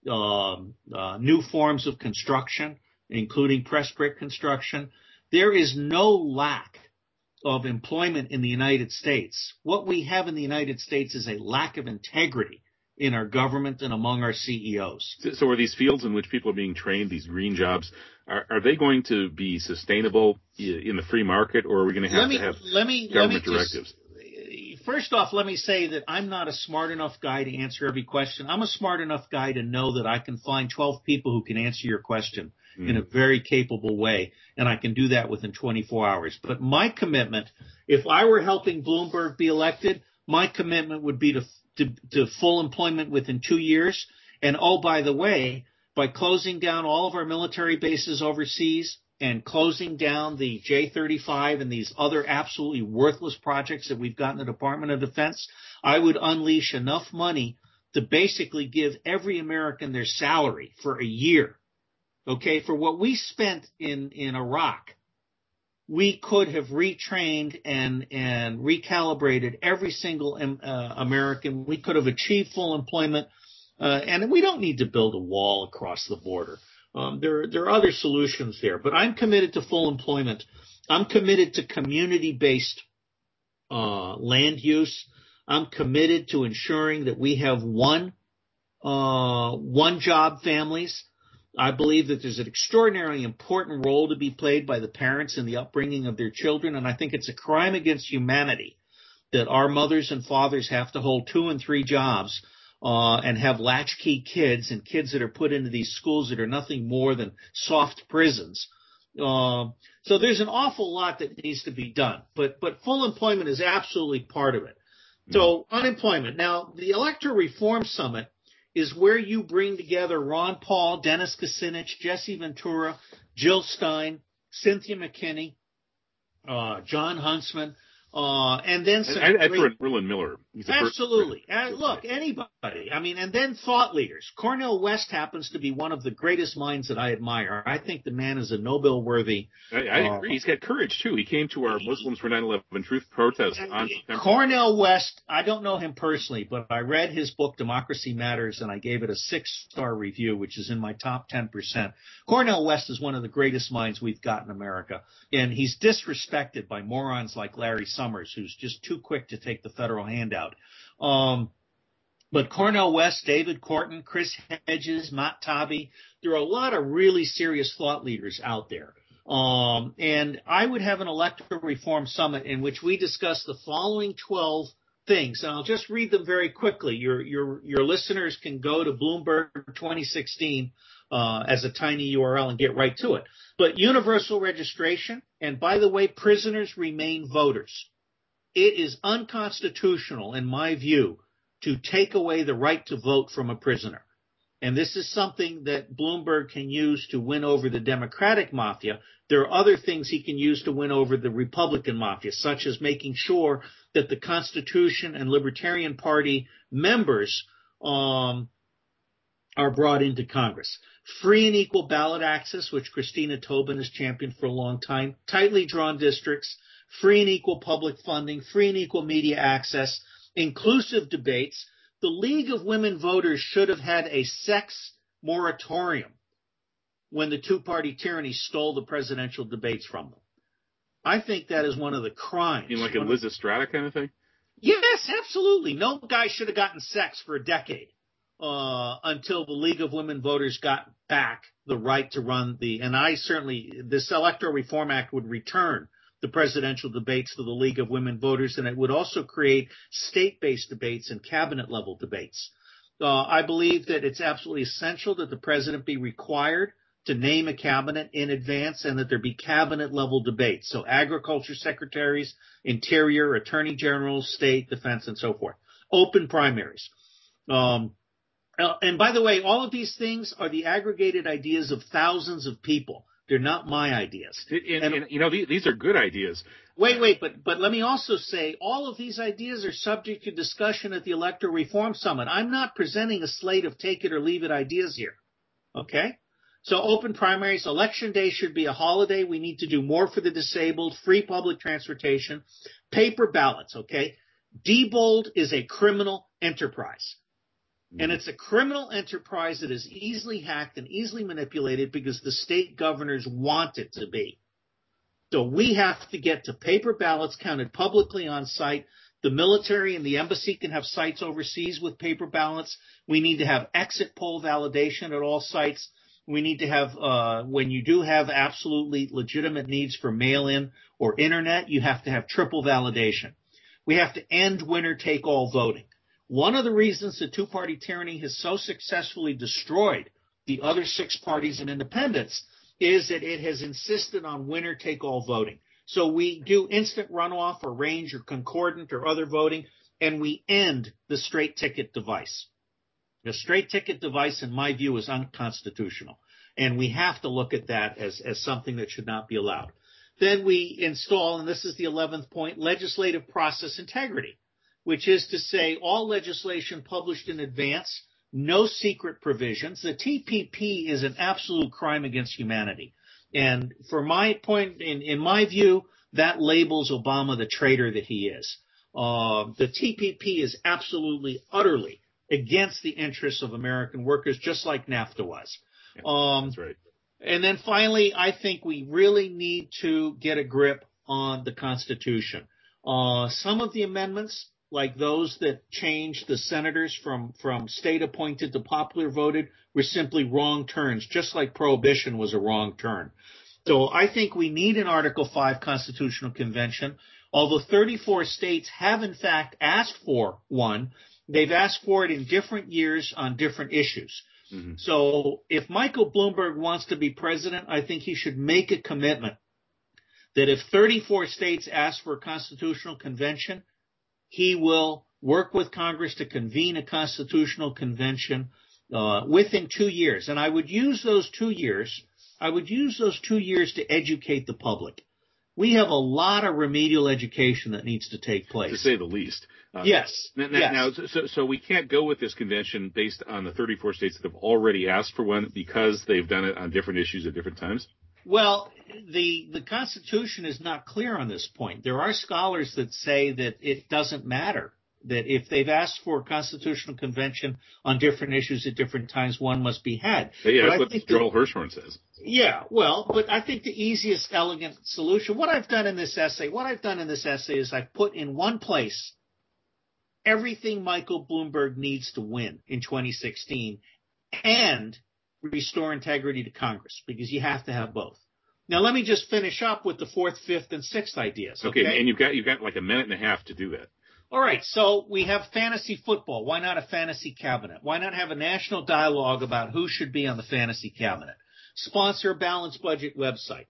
new forms of construction, including press brick construction. There is no lack of employment in the United States. What we have in the United States is a lack of integrity in our government and among our CEOs. So are these fields in which people are being trained, these green jobs, are they going to be sustainable in the free market, or are we going to have government directives? First off, let me say that I'm not a smart enough guy to answer every question. I'm a smart enough guy to know that I can find 12 people who can answer your question in a very capable way, and I can do that within 24 hours. But my commitment, if I were helping Bloomberg be elected, my commitment would be to full employment within 2 years. And oh, by the way, by closing down all of our military bases overseas and closing down the J-35 and these other absolutely worthless projects that we've got in the Department of Defense, I would unleash enough money to basically give every American their salary for a year. Okay, for what we spent in Iraq, we could have retrained and recalibrated every single American. We could have achieved full employment, and we don't need to build a wall across the border. There are other solutions there, but I'm committed to full employment. I'm committed to community-based land use. I'm committed to ensuring that we have one-job families. I believe that there's an extraordinarily important role to be played by the parents in the upbringing of their children, and I think it's a crime against humanity that our mothers and fathers have to hold 2 and 3 jobs and have latchkey kids and kids that are put into these schools that are nothing more than soft prisons. So there's an awful lot that needs to be done, but full employment is absolutely part of it. So unemployment. Now, the Electoral Reform Summit is where you bring together Ron Paul, Dennis Kucinich, Jesse Ventura, Jill Stein, Cynthia McKinney, John Huntsman, and then some I'd throw in Merlin Miller. Absolutely. Look, anybody. I mean, and then thought leaders. Cornel West happens to be one of the greatest minds that I admire. I think the man is a Nobel-worthy. I agree. He's got courage, too. He came to our Muslims for 9/11 Truth protest on September. Cornel West, I don't know him personally, but I read his book, Democracy Matters, and I gave it a 6-star review, which is in my top 10%. Cornel West is one of the greatest minds we've got in America, and he's disrespected by morons like Larry Summers, who's just too quick to take the federal handout. But But Cornel West, David Korten, Chris Hedges, Matt Taibbi, there are a lot of really serious thought leaders out there. And I would have an electoral reform summit in which we discuss the following 12 things. And I'll just read them very quickly. Your listeners can go to Bloomberg 2016 as a tiny URL and get right to it. But universal registration, and by the way, prisoners remain voters. It is unconstitutional, in my view, to take away the right to vote from a prisoner. And this is something that Bloomberg can use to win over the Democratic mafia. There are other things he can use to win over the Republican mafia, such as making sure that the Constitution and Libertarian Party members are brought into Congress. Free and equal ballot access, which Christina Tobin has championed for a long time. Tightly drawn districts. Free and equal public funding. Free and equal media access. Inclusive debates. The League of Women Voters should have had a sex moratorium when the two-party tyranny stole the presidential debates from them. I think that is one of the crimes. You mean like a Liz Estrada kind of thing? Yes, absolutely. No guy should have gotten sex for a decade until the League of Women Voters got back the right to run this Electoral Reform Act would return the presidential debates to the League of Women Voters, and it would also create state-based debates and cabinet-level debates. I believe that it's absolutely essential that the president be required to name a cabinet in advance and that there be cabinet-level debates. So agriculture secretaries, interior, attorney generals, state, defense, and so forth. Open primaries. And by the way, all of these things are the aggregated ideas of thousands of people. They're not my ideas. And these are good ideas. Wait, but let me also say all of these ideas are subject to discussion at the Electoral Reform Summit. I'm not presenting a slate of take it or leave it ideas here. Okay? So open primaries, election day should be a holiday. We need to do more for the disabled, free public transportation, paper ballots, okay? Diebold is a criminal enterprise. And it's a criminal enterprise that is easily hacked and easily manipulated because the state governors want it to be. So we have to get to paper ballots counted publicly on site. The military and the embassy can have sites overseas with paper ballots. We need to have exit poll validation at all sites. We need to have, when you do have absolutely legitimate needs for mail-in or internet, you have to have triple validation. We have to end winner-take-all voting. One of the reasons the two-party tyranny has so successfully destroyed the other six parties and independents is that it has insisted on winner-take-all voting. So we do instant runoff or range or concordant or other voting, and we end the straight ticket device. The straight ticket device, in my view, is unconstitutional, and we have to look at that as something that should not be allowed. Then we install, and this is the 11th point, legislative process integrity, which is to say all legislation published in advance, no secret provisions. The TPP is an absolute crime against humanity. And for my point, in my view, that labels Obama the traitor that he is. The TPP is absolutely, utterly against the interests of American workers, just like NAFTA was. Yeah, that's right. And then finally, I think we really need to get a grip on the Constitution. Some of the amendments, like those that changed the senators from state appointed to popular voted, were simply wrong turns, just like prohibition was a wrong turn. So I think we need an Article 5 constitutional convention. Although 34 states have in fact asked for one, they've asked for it in different years on different issues. Mm-hmm. So if Michael Bloomberg wants to be president, I think he should make a commitment that if 34 states ask for a constitutional convention, he will work with Congress to convene a constitutional convention within 2 years. And I would use those 2 years. To educate the public. We have a lot of remedial education that needs to take place, to say the least. Yes. Now, so we can't go with this convention based on the 34 states that have already asked for one because they've done it on different issues at different times? Well, the Constitution is not clear on this point. There are scholars that say that it doesn't matter, that if they've asked for a constitutional convention on different issues at different times, one must be had. Yeah, that's what Joel Hirschhorn says. Yeah, well, but I think the easiest, elegant solution, what I've done in this essay is I've put in one place everything Michael Bloomberg needs to win in 2016 and restore integrity to Congress, because you have to have both. Now, let me just finish up with the fourth, fifth, and sixth ideas. Okay, and you've got like a minute and a half to do that. All right, so we have fantasy football. Why not a fantasy cabinet? Why not have a national dialogue about who should be on the fantasy cabinet? Sponsor a balanced budget website.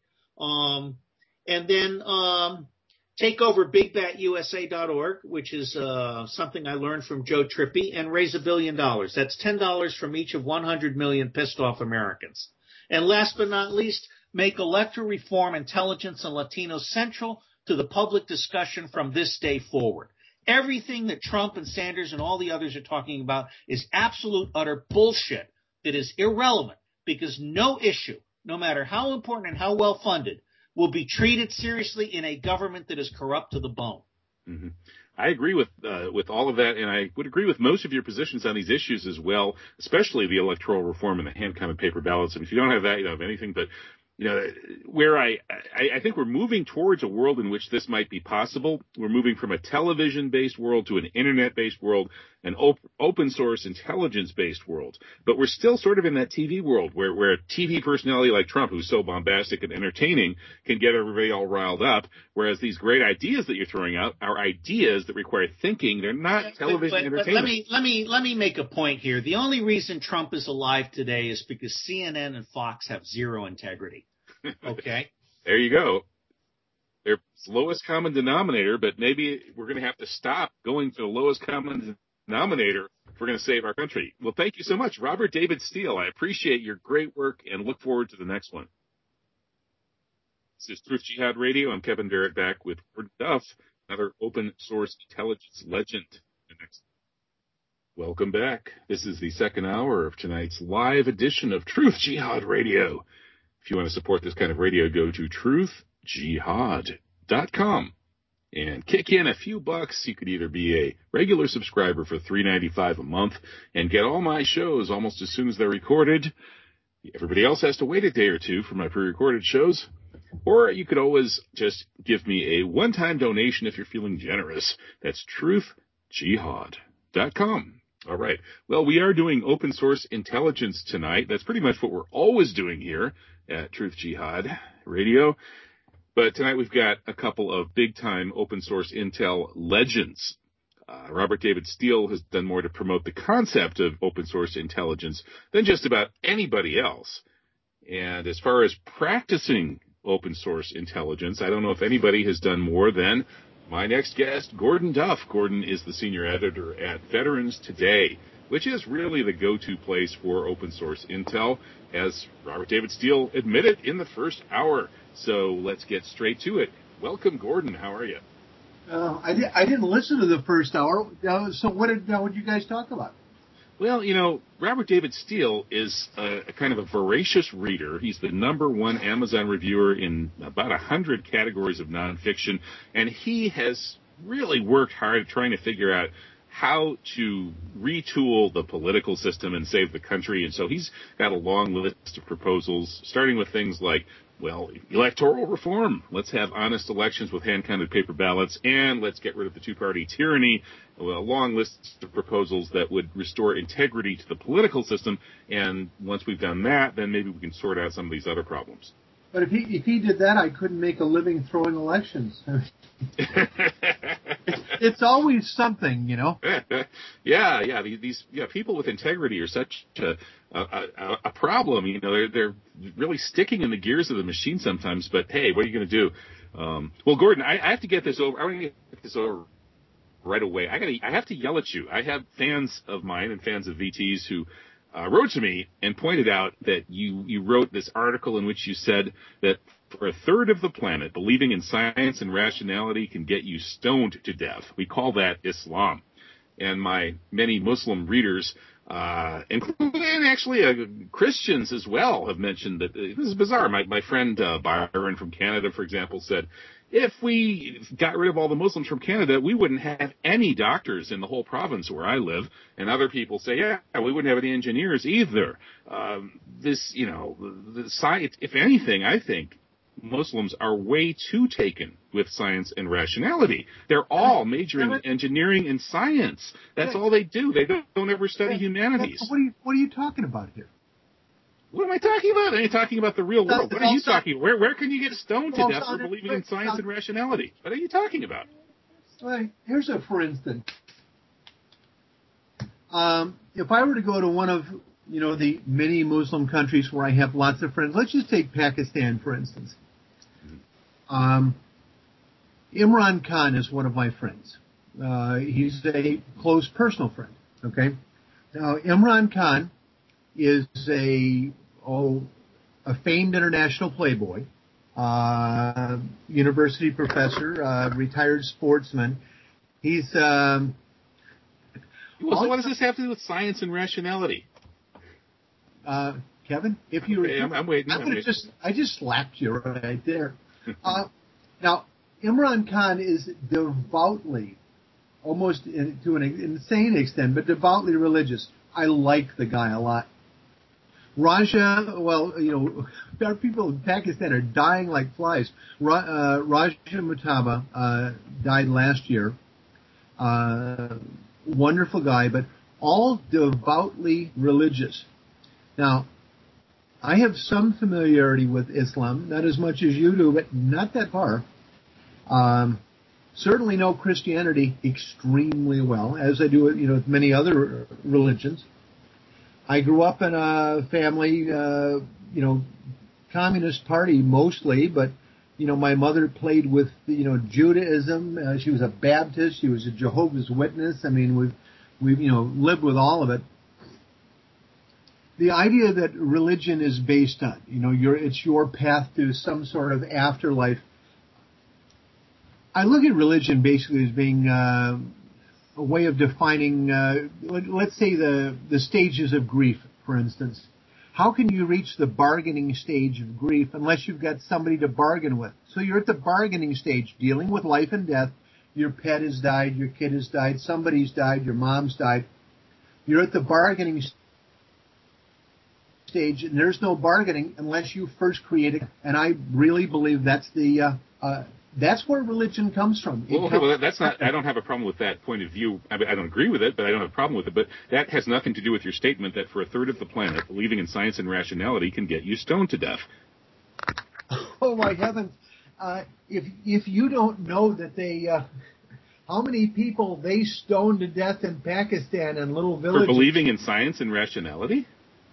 And then take over bigbatusa.org, which is something I learned from Joe Trippi, and raise $1 billion. That's $10 from each of 100 million pissed off Americans. And last but not least, make electoral reform, intelligence, and Latinos central to the public discussion from this day forward. Everything that Trump and Sanders and all the others are talking about is absolute, utter bullshit that is irrelevant, because no issue, no matter how important and how well funded, will be treated seriously in a government that is corrupt to the bone. Mm-hmm. I agree with all of that, and I would agree with most of your positions on these issues as well, especially the electoral reform and the hand-counted paper ballots. And if you don't have that, you don't have anything. But where I think we're moving towards a world in which this might be possible. We're moving from a television-based world to an internet-based world, an open source intelligence-based world. But we're still sort of in that TV world where a TV personality like Trump, who's so bombastic and entertaining, can get everybody all riled up. Whereas these great ideas that you're throwing out are ideas that require thinking. They're not television entertainment. But let me make a point here. The only reason Trump is alive today is because CNN and Fox have zero integrity. Okay. There you go. They're lowest common denominator, but maybe we're going to have to stop going to the lowest common denominator if we're going to save our country. Well, thank you so much, Robert David Steele. I appreciate your great work and look forward to the next one. This is Truth Jihad Radio. I'm Kevin Barrett, back with Gordon Duff, another open source intelligence legend. Welcome back. This is the second hour of tonight's live edition of Truth Jihad Radio. If you want to support this kind of radio, go to truthjihad.com and kick in a few bucks. You could either be a regular subscriber for $3.95 a month and get all my shows almost as soon as they're recorded. Everybody else has to wait a day or two for my pre-recorded shows. Or you could always just give me a one-time donation if you're feeling generous. That's truthjihad.com. All right. Well, we are doing open source intelligence tonight. That's pretty much what we're always doing here at Truth Jihad Radio. But tonight we've got a couple of big-time open source intel legends. Robert David Steele has done more to promote the concept of open source intelligence than just about anybody else. And as far as practicing open source intelligence, I don't know if anybody has done more than my next guest, Gordon Duff. Gordon is the senior editor at Veterans Today, which is really the go-to place for open source intel, as Robert David Steele admitted in the first hour. So let's get straight to it. Welcome, Gordon. How are you? I didn't listen to the first hour. So what did you guys talk about? Well, Robert David Steele is a kind of a voracious reader. He's the #1 Amazon reviewer in about 100 categories of nonfiction, and he has really worked hard trying to figure out how to retool the political system and save the country. And so he's got a long list of proposals, starting with things like, well, electoral reform. Let's have honest elections with hand-counted paper ballots, and let's get rid of the two-party tyranny. Well, a long list of proposals that would restore integrity to the political system. And once we've done that, then maybe we can sort out some of these other problems. But if he did that, I couldn't make a living throwing elections. It's always something, Yeah. These people with integrity are such a problem. They're really sticking in the gears of the machine sometimes. But hey, what are you going to do? Well, Gordon, I have to get this over. I want to get this over right away. I have to yell at you. I have fans of mine and fans of VT's who wrote to me and pointed out that you wrote this article in which you said that for a third of the planet, believing in science and rationality can get you stoned to death. We call that Islam. And my many Muslim readers, including actually Christians as well, have mentioned that this is bizarre. My friend Byron from Canada, for example, said, if we got rid of all the Muslims from Canada, we wouldn't have any doctors in the whole province where I live. And other people say, yeah, we wouldn't have any engineers either. The science, if anything, I think Muslims are way too taken with science and rationality. They're all majoring in engineering and science. That's all they do. They don't ever study humanities. What are you talking about here? What am I talking about? I ain't talking about the real world. What are you talking about? Where can you get stoned to death for believing in science and rationality? What are you talking about? Well, here's a for instance. If I were to go to one of the many Muslim countries where I have lots of friends, let's just take Pakistan for instance. Imran Khan is one of my friends. He's a close personal friend. Okay, now Imran Khan is a famed international playboy, university professor, retired sportsman. He's so what does this have to do with science and rationality? Kevin, if you I'm waiting. I just slapped you right there. Now, Imran Khan is devoutly, almost to an insane extent, but devoutly religious. I like the guy a lot. Raja, our people in Pakistan are dying like flies. Raja Muttaba died last year. Wonderful guy, but all devoutly religious. Now, I have some familiarity with Islam, not as much as you do, but not that far. Certainly know Christianity extremely well, as I do with many other religions. I grew up in a family, Communist Party mostly, but, my mother played with, Judaism. She was a Baptist. She was a Jehovah's Witness. I mean, we've lived with all of it. The idea that religion is based on, it's your path to some sort of afterlife. I look at religion basically as being a way of defining, let's say the stages of grief, for instance. How can you reach the bargaining stage of grief unless you've got somebody to bargain with? So you're at the bargaining stage, dealing with life and death. Your pet has died, your kid has died, somebody's died, your mom's died. You're at the bargaining stage, and there's no bargaining unless you first create it. And I really believe that's that's where religion comes from. Well, that's not. I don't have a problem with that point of view. I don't agree with it, but I don't have a problem with it. But that has nothing to do with your statement that for a third of the planet, believing in science and rationality can get you stoned to death. Oh my heavens! If you don't know that they, how many people they stoned to death in Pakistan and little villages for believing in science and rationality?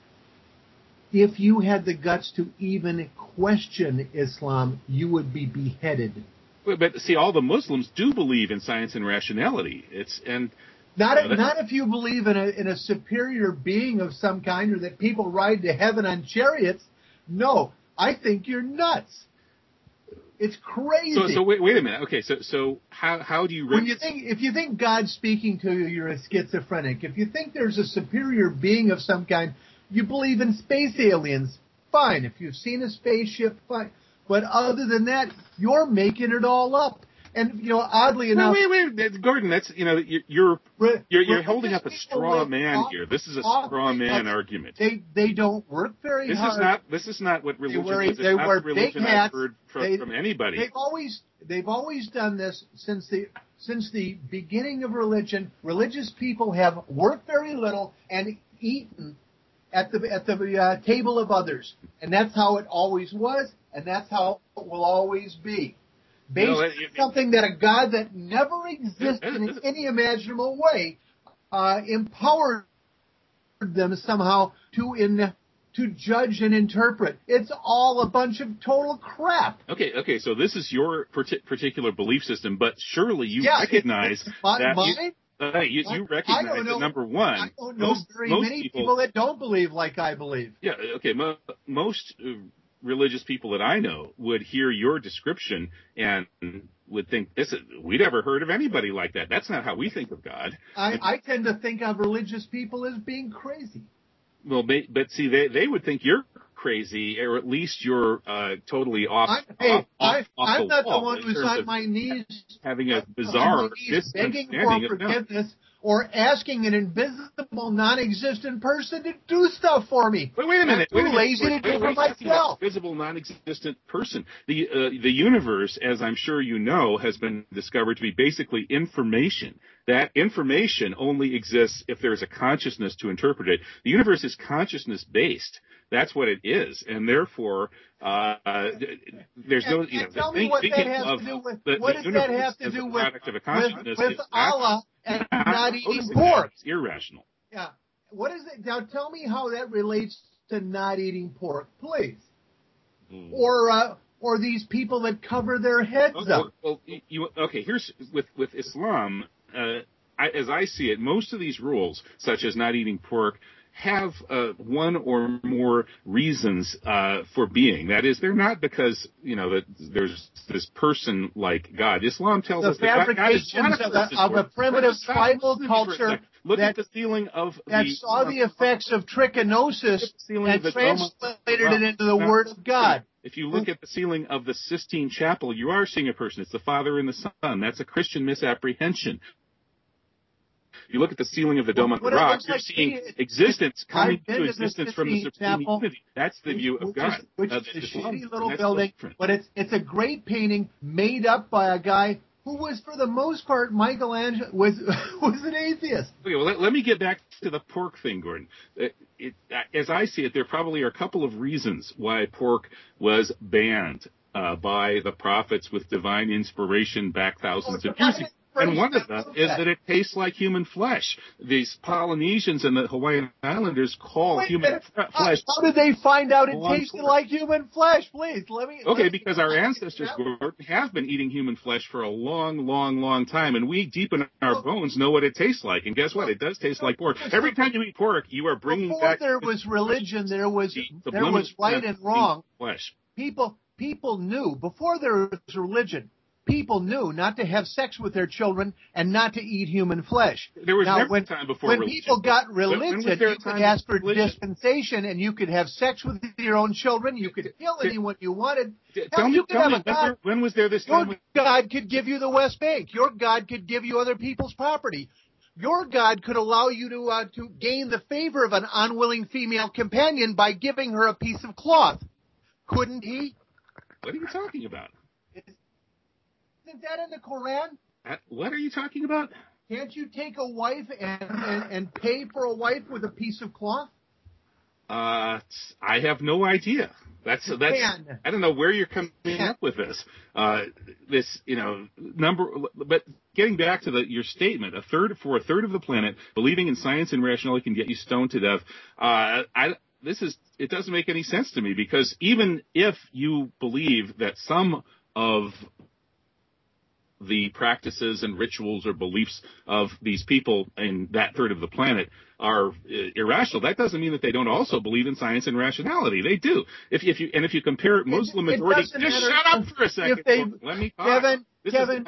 If you had the guts to even question Islam, you would be beheaded. But see, all the Muslims do believe in science and rationality. Not if you believe in a superior being of some kind, or that people ride to heaven on chariots. No, I think you're nuts. It's crazy. So wait a minute. Okay, so how do you? If you think God's speaking to you, you're a schizophrenic. If you think there's a superior being of some kind, you believe in space aliens, fine. If you've seen a spaceship, fine. But other than that, you're making it all up. And oddly enough, wait, Gordon, that's you're holding up a straw man here. This is a straw man argument. They don't work very hard. This is not what religion is. It's not the religion I've heard from anybody. They've always done this since the beginning of religion. Religious people have worked very little and eaten at the table of others, and that's how it always was, and that's how it will always be. Based on something that a God that never existed in any imaginable way empowered them somehow to judge and interpret. It's all a bunch of total crap. Okay. So this is your particular belief system, but surely you recognize that. You recognize that, number one, I don't know very many people that don't believe like I believe. Yeah, okay. Most religious people that I know would hear your description and would think, we never heard of anybody like that. That's not how we think of God. I tend to think of religious people as being crazy. Well, but see, they would think you're crazy, or at least you're totally off. I'm not the one who's on my knees, having a bizarre begging for forgiveness or asking an invisible, non-existent person to do stuff for me. Wait a minute. I'm too lazy to do it for myself. Invisible, non-existent person. The universe, as I'm sure you know, has been discovered to be basically information. That information only exists if there is a consciousness to interpret it. The universe is consciousness-based. That's what it is, and therefore, there's no. Tell me what that has to do with. What does that have to do with Allah and not eating pork? It's irrational. Yeah. What is it? Now tell me how that relates to not eating pork, please. Or these people that cover their heads up. Well, here's with Islam. As I see it, most of these rules, such as not eating pork, have one or more reasons for being. That is, they're not because that there's this person like God. Islam tells us that God is not of a primitive tribal culture Look at the ceiling of that saw the effects of trichinosis and translated it into the Word of God. If you look at the ceiling of the Sistine Chapel, you are seeing a person. It's the Father and the Son. That's a Christian misapprehension. You look at the ceiling of the Dome of the Rock, you're seeing existence coming to existence from the Supreme Unity. That's the view of God. Which is a shitty little building, but it's a great painting made up by a guy who was, for the most part, Michelangelo was an atheist. Okay, well, let me get back to the pork thing, Gordon. As I see it, there probably are a couple of reasons why pork was banned by the prophets with divine inspiration back thousands of years ago. And one of them is that it tastes like human flesh. These Polynesians and the Hawaiian Islanders call human flesh. How did they find out it tasted like human flesh? Please, let me. Okay, because our ancestors have been eating human flesh for a long, long, long time, and we, deep in our bones, know what it tastes like. And guess what? It does taste like pork. Every time you eat pork, you are bringing back. Before there was religion, there was right and wrong. Flesh. People knew before there was religion. People knew not to have sex with their children and not to eat human flesh. There was never a time before religion. When people got religion, you could ask for dispensation, and you could have sex with your own children. You could kill anyone you wanted. When was there this time? Your God could give you the West Bank. Your God could give you other people's property. Your God could allow you to gain the favor of an unwilling female companion by giving her a piece of cloth. Couldn't he? What are you talking about? Isn't that in the Quran? What are you talking about? Can't you take a wife and pay for a wife with a piece of cloth? I have no idea. That's. I don't know where you're coming up with this. Number. But getting back to your statement, a third of the planet believing in science and rationality can get you stoned to death. It doesn't make any sense to me, because even if you believe that some of the practices and rituals or beliefs of these people in that third of the planet are irrational, that doesn't mean that they don't also believe in science and rationality. They do. If you compare Muslim majority, just shut up for a second. Let me talk. Kevin,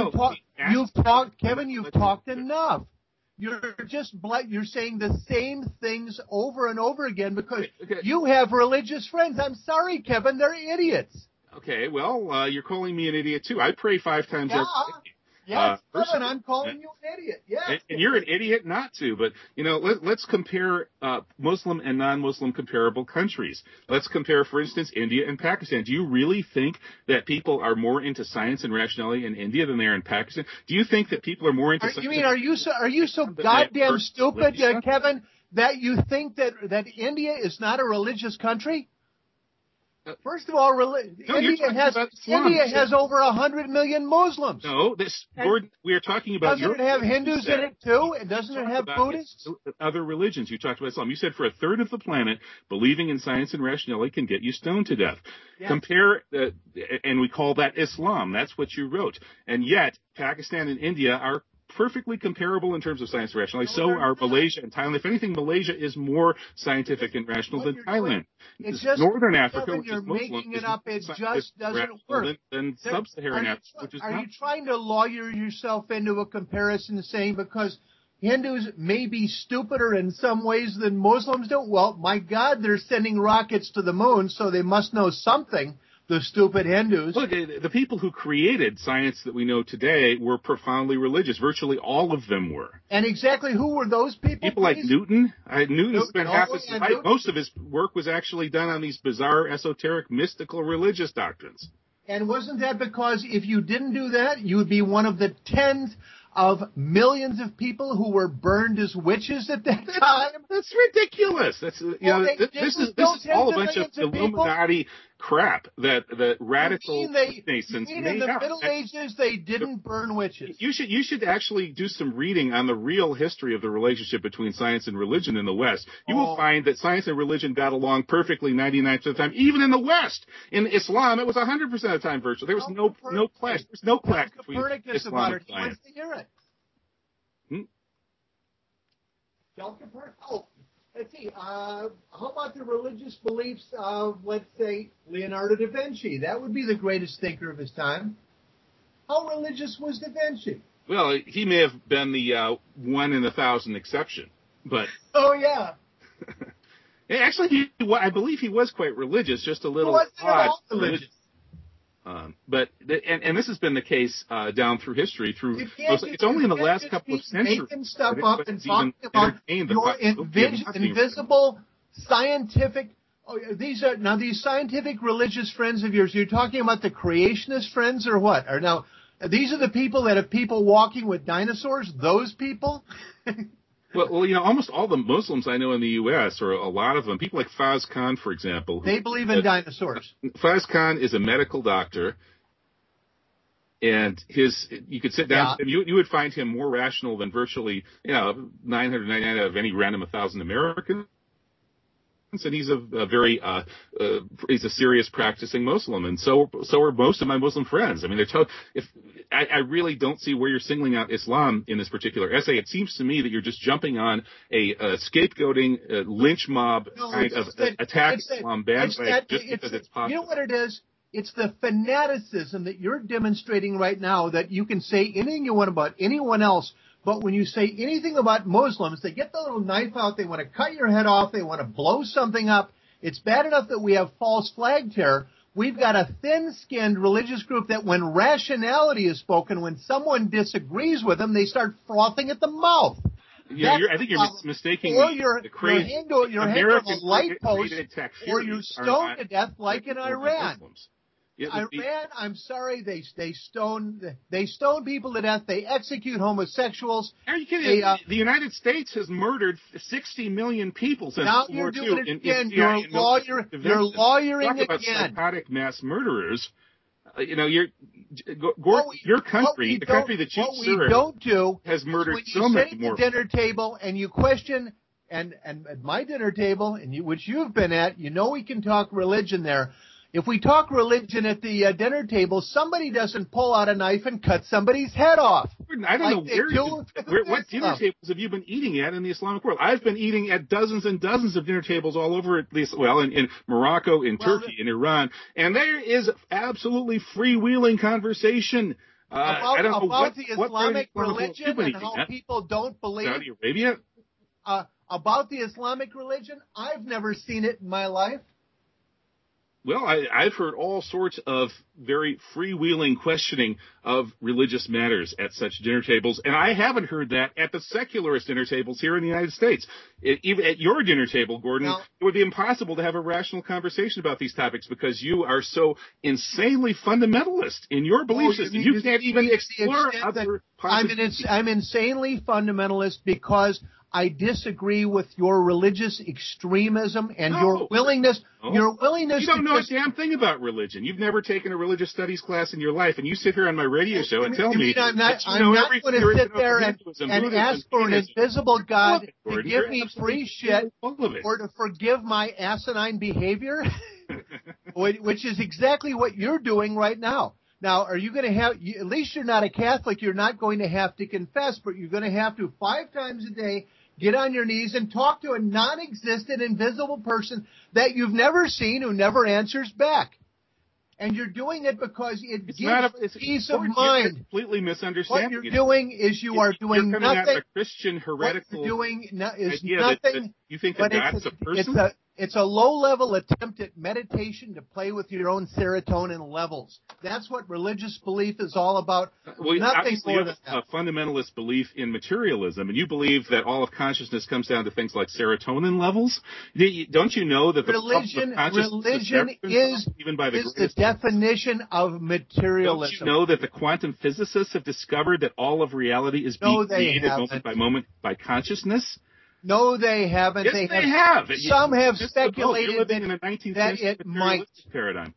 you've talked enough. You're saying the same things over and over again because you have religious friends. I'm sorry, Kevin, they're idiots. Okay, well, you're calling me an idiot, too. I pray 5 times every day. Yes, and I'm calling you an idiot. Yes. And you're an idiot not to. But, let's compare Muslim and non-Muslim comparable countries. Let's compare, for instance, India and Pakistan. Do you really think that people are more into science and rationality in India than they are in Pakistan? Do you think that people are more into science? Are you so goddamn stupid, Kevin, that you think that India is not a religious country? First of all, India has over 100 million Muslims. No, Gordon, we are talking about. Doesn't it have Hindus in it too? And doesn't it have Buddhists? Other religions. You talked about Islam. You said for a third of the planet, believing in science and rationality can get you stoned to death. Yes. Compare, and we call that Islam. That's what you wrote. And yet, Pakistan and India are perfectly comparable in terms of science and rationality. So are Malaysia and Thailand. If anything, Malaysia is more scientific and rational than Thailand. It's just Northern Africa, which you're is Muslim, making it up. It just doesn't work. Than sub-Saharan Africa, which is Are you trying to lawyer yourself into a comparison, saying because Hindus may be stupider in some ways than Muslims do. Well, my God, they're sending rockets to the moon, so they must know something, the stupid Hindus. Look, the people who created science that we know today were profoundly religious. Virtually all of them were. And exactly who were those people? People like Newton. Newton spent half his life. Newton. Most of his work was actually done on these bizarre, esoteric, mystical, religious doctrines. And wasn't that because if you didn't do that, you would be one of the tens of millions of people who were burned as witches at that time? That's ridiculous. That's this is all a bunch of Illuminati crap that radical Masons made in the up. Middle Ages they didn't burn witches. You should actually do some reading on the real history of the relationship between science and religion in the West. You will find that science and religion got along perfectly 99% of the time, even in the West. In Islam, it was 100% of the time virtually. There was no clash. There was no clash between Islam and science. He wants to hear it. Let's see. How about the religious beliefs of, let's say, Leonardo da Vinci? That would be the greatest thinker of his time. How religious was da Vinci? Well, he may have been the 1 in 1,000 exception, but oh yeah. Actually, I believe he was quite religious, just a little odd. Religious. But this has been the case down through history. It's only in the last couple of centuries making stuff up and talking about your invisible scientific. These scientific religious friends of yours. You're talking about the creationist friends or what? Or now these are the people that have people walking with dinosaurs. Those people. Well, almost all the Muslims I know in the U.S., or a lot of them, people like Faz Khan, for example. They believe in dinosaurs. Faz Khan is a medical doctor, and you could sit down, and you would find him more rational than virtually, 999 out of any random 1,000 Americans. And he's he's a serious practicing Muslim, and so are most of my Muslim friends. I mean, I really don't see where you're singling out Islam in this particular essay. It seems to me that you're just jumping on a scapegoating lynch mob kind of attack Islam bandwagon just because it's popular. You know what it is? It's the fanaticism that you're demonstrating right now that you can say anything you want about anyone else. But when you say anything about Muslims, they get the little knife out, they want to cut your head off, they want to blow something up. It's bad enough that we have false flag terror. We've got a thin-skinned religious group that when rationality is spoken, when someone disagrees with them, they start frothing at the mouth. Yeah, I think you're mistaking or you're hanged on a light post, or you're stoned to death like in Iran. Iran, I'm sorry, they stone people to death. They execute homosexuals. Are you kidding? The United States has murdered 60 million people since World War II. Now you're doing it again. You're lawyering again. Talk about psychotic mass murderers. Your country, the country that you serve, has murdered so many more. When you sit at the dinner table and you question, and at my dinner table, which you've been at, we can talk religion there. If we talk religion at the dinner table, somebody doesn't pull out a knife and cut somebody's head off. I don't know what dinner tables have you been eating at in the Islamic world? I've been eating at dozens and dozens of dinner tables all over, in Morocco, in Turkey, in Iran, and there is absolutely freewheeling conversation about the Islamic religion and how people don't believe. Saudi Arabia? About the Islamic religion, I've never seen it in my life. Well, I've heard all sorts of very freewheeling questioning of religious matters at such dinner tables, and I haven't heard that at the secularist dinner tables here in the United States. Even at your dinner table, Gordon, it would be impossible to have a rational conversation about these topics because you are so insanely fundamentalist in your belief system. You can't even explore other possibilities. I'm insanely fundamentalist because I disagree with your religious extremism and your willingness. Your willingness. You don't know a damn thing about religion. You've never taken a religious studies class in your life, and you sit here on my radio show and tell me I'm not going to sit there and ask for an invisible God to give me free shit or to forgive my asinine behavior, which is exactly what you're doing right now. Now, are you going to have? At least you're not a Catholic. You're not going to have to confess, but you're going to have to 5 times a day get on your knees and talk to a non-existent, invisible person that you've never seen who never answers back. And you're doing it because it gives it's peace of You're mind. completely misunderstanding. What you're doing is you are doing you're coming nothing. Out of a Christian heretical what you're doing is idea nothing. that you think that God is a person? It's a low-level attempt at meditation to play with your own serotonin levels. That's what religious belief is all about. Well, nothing more you than have a fundamentalist belief in materialism, and you believe that all of consciousness comes down to things like serotonin levels. Don't you know that the religion is even by the definition of materialism? Don't you know that the quantum physicists have discovered that all of reality is being created moment by moment by consciousness? No, they haven't. Yes, they have. Some have speculated You're living in a 19th century materialistic paradigm.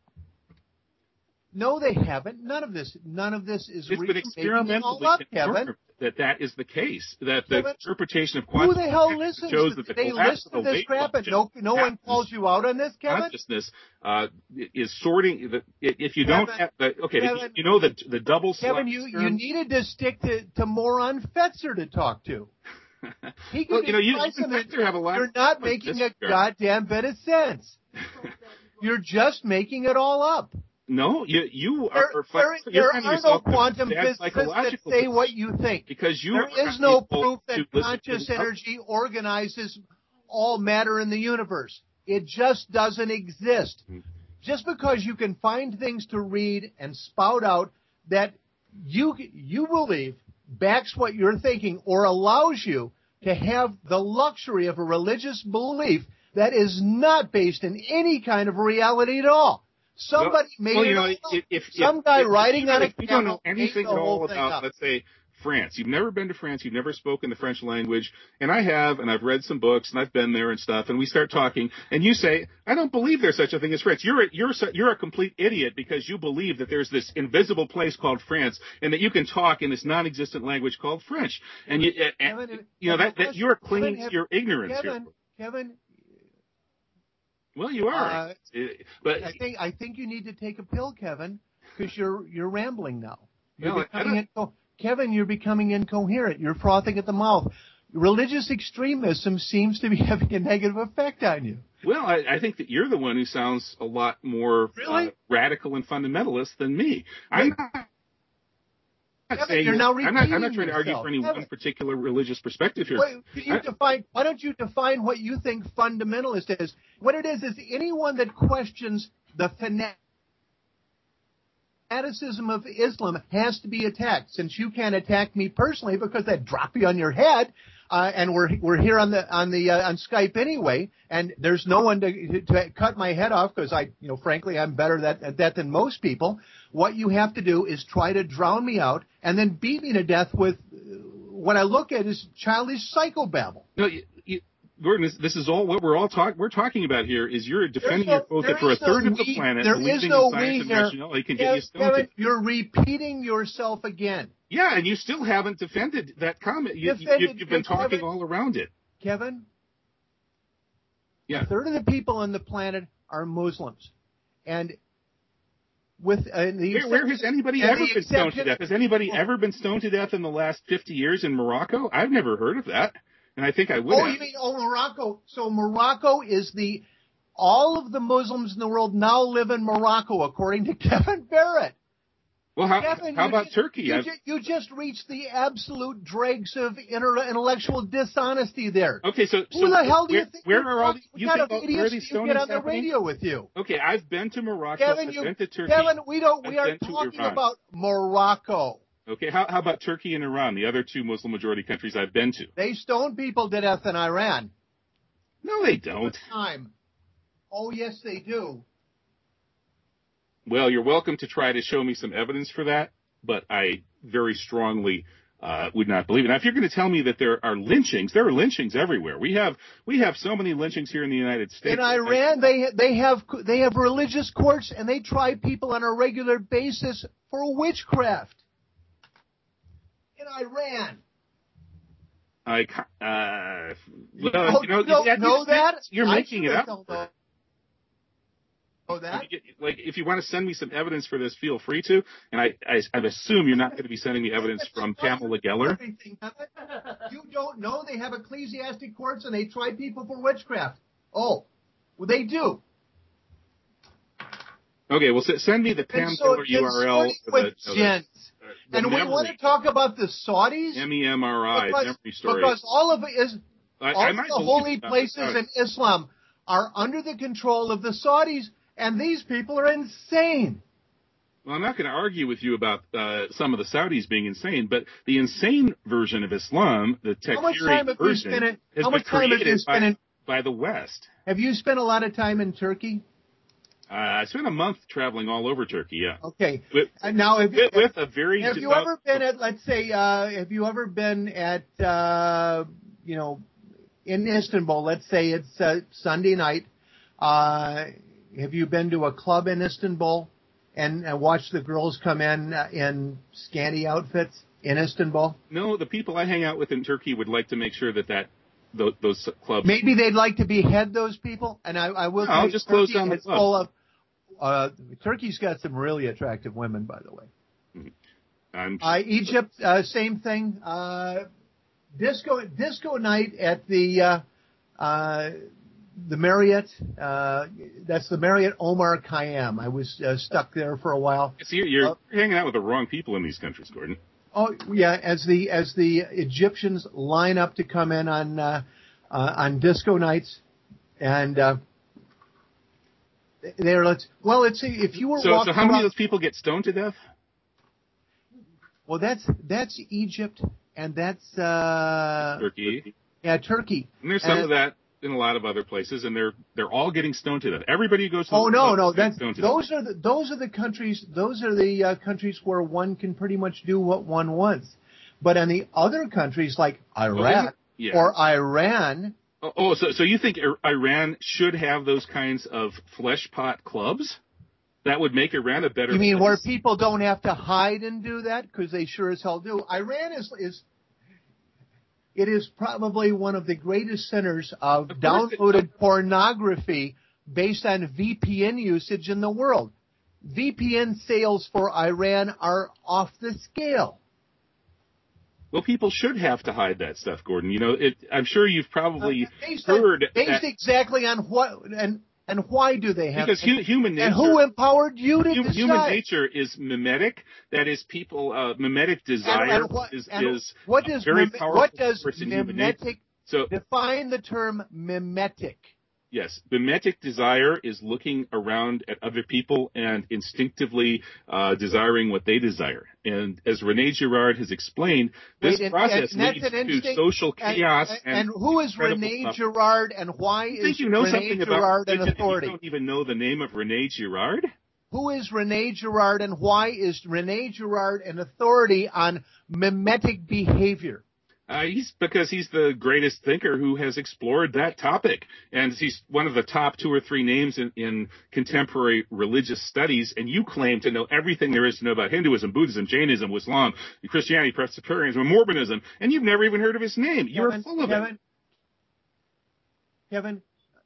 No, they haven't. None of this is it's been experimentally confirmed that is the case. That the interpretation of quantum who the hell listens shows to that the they listen to this crap and no one calls you out on this, Kevin? Consciousness is sorting. If you don't have if you know the double. Kevin, you needed to stick to moron Fetzer to talk to. Well, you have a lot. You're not making a goddamn bit of sense. You're just making it all up. No, you are. There are no quantum physicists that say what you think. Because there is no proof that conscious energy organizes all matter in the universe. It just doesn't exist. Just because you can find things to read and spout out that you believe backs what you're thinking or allows you to have the luxury of a religious belief that is not based in any kind of reality at all. Somebody some guy riding on a camel. You don't know anything at all about, let's say, France. You've never been to France. You've never spoken the French language. And I have, and I've read some books, and I've been there and stuff. And we start talking, and you say, "I don't believe there's such a thing as France." You're a complete idiot because you believe that there's this invisible place called France, and that you can talk in this non-existent language called French. And that you're clinging to your ignorance here. Kevin. Well, you are. But I think you need to take a pill, Kevin, because you're rambling now. Kevin, you're becoming incoherent. You're frothing at the mouth. Religious extremism seems to be having a negative effect on you. Well, I think that you're the one who sounds a lot more radical and fundamentalist than me. I'm not trying to argue for any one particular religious perspective here. Why don't you define what you think fundamentalist is? What it is anyone that questions the fanaticism of Islam has to be attacked. Since you can't attack me personally because I'd drop you on your head, and we're here on Skype anyway, and there's no one to cut my head off because frankly, I'm better at that than most people. What you have to do is try to drown me out and then beat me to death with what I look at as childish psychobabble. No, Gordon, this is all what we're talking about here. Is you're defending your faith that for a third of the planet, believing in science and rationality can get you stoned. Kevin, you're repeating yourself again. Yeah, and you still haven't defended that comment. You've been talking all around it. Kevin? Yeah. A third of the people on the planet are Muslims. And with where has anybody ever been stoned to death? Has anybody ever been stoned to death in the last 50 years in Morocco? I've never heard of that. And I think I would. You mean Morocco? So Morocco is all of the Muslims in the world now live in Morocco, according to Kevin Barrett. Well, how about Turkey? You just reached the absolute dregs of intellectual dishonesty there. Okay, so who the hell do you think? Where are all these? Where are these stonings get on the radio with you? Okay, I've been to Morocco. Kevin, I've been to Turkey. Kevin, we are talking about Morocco. Okay, how about Turkey and Iran, the other two Muslim majority countries I've been to? They stone people to death in Iran. No, they don't. Oh, yes, they do. Well, you're welcome to try to show me some evidence for that, but I very strongly would not believe it. Now, if you're going to tell me that there are lynchings everywhere. We have so many lynchings here in the United States. In Iran, they have religious courts, and they try people on a regular basis for witchcraft. In Iran. You don't know that? You're making it up. That? Like, if you want to send me some evidence for this, feel free to. And I assume you're not going to be sending me evidence from Pamela Geller. You don't know they have ecclesiastic courts and they try people for witchcraft. Oh, well, they do. Okay, well, send me the Pamkiller URL. With gents. And we want to talk about the Saudis. MEMRI, memory story. Because all of it is, all of the holy places in Islam are under the control of the Saudis, and these people are insane. Well, I'm not going to argue with you about some of the Saudis being insane, but the insane version of Islam, the Takfiri version, has been created by the West. Have you spent a lot of time in Turkey? I spent a month traveling all over Turkey, yeah. Okay. With a very have you ever been at, let's say, have you ever been at, in Istanbul, let's say it's Sunday night, have you been to a club in Istanbul and watched the girls come in scanty outfits in Istanbul? No, the people I hang out with in Turkey would like to make sure that those clubs... Maybe they'd like to behead those people, and I will say I'll just close down the club. Full of, Turkey's got some really attractive women, by the way. Egypt, same thing. Disco night at the Marriott. That's the Marriott Omar Khayyam. I was stuck there for a while. See, you're hanging out with the wrong people in these countries, Gordon. Oh yeah, as the Egyptians line up to come in on disco nights, and let's see if you were walking. So how many of those people get stoned to death? Well, that's Egypt, and that's Turkey. Yeah, Turkey. And there's some of that in a lot of other places, and they're all getting stoned to death. Everybody who goes to those are the countries. Those are the countries where one can pretty much do what one wants. But in the other countries like Iraq or Iran. So you think Iran should have those kinds of flesh pot clubs? That would make Iran a better. You mean place? Where people don't have to hide and do that? Because they sure as hell do. Iran is. It is probably one of the greatest centers of downloaded pornography based on VPN usage in the world. VPN sales for Iran are off the scale. Well, people should have to hide that stuff, Gordon. I'm sure you've probably heard based exactly on what and why do they have? Because human nature. And who empowered you to decide? Human nature is mimetic. That is, mimetic desire is a very powerful force in human nature. So define the term mimetic. Yes, mimetic desire is looking around at other people and instinctively desiring what they desire. And as René Girard has explained, this process leads to social chaos. And who is René Girard, and why is René Girard an authority? You don't even know the name of René Girard? Who is René Girard, and why is René Girard an authority on mimetic behavior? Because he's the greatest thinker who has explored that topic. And he's one of the top 2 or 3 names in contemporary religious studies. And you claim to know everything there is to know about Hinduism, Buddhism, Jainism, Islam, Christianity, Presbyterianism, Mormonism, and you've never even heard of his name. You're full of it. Kevin,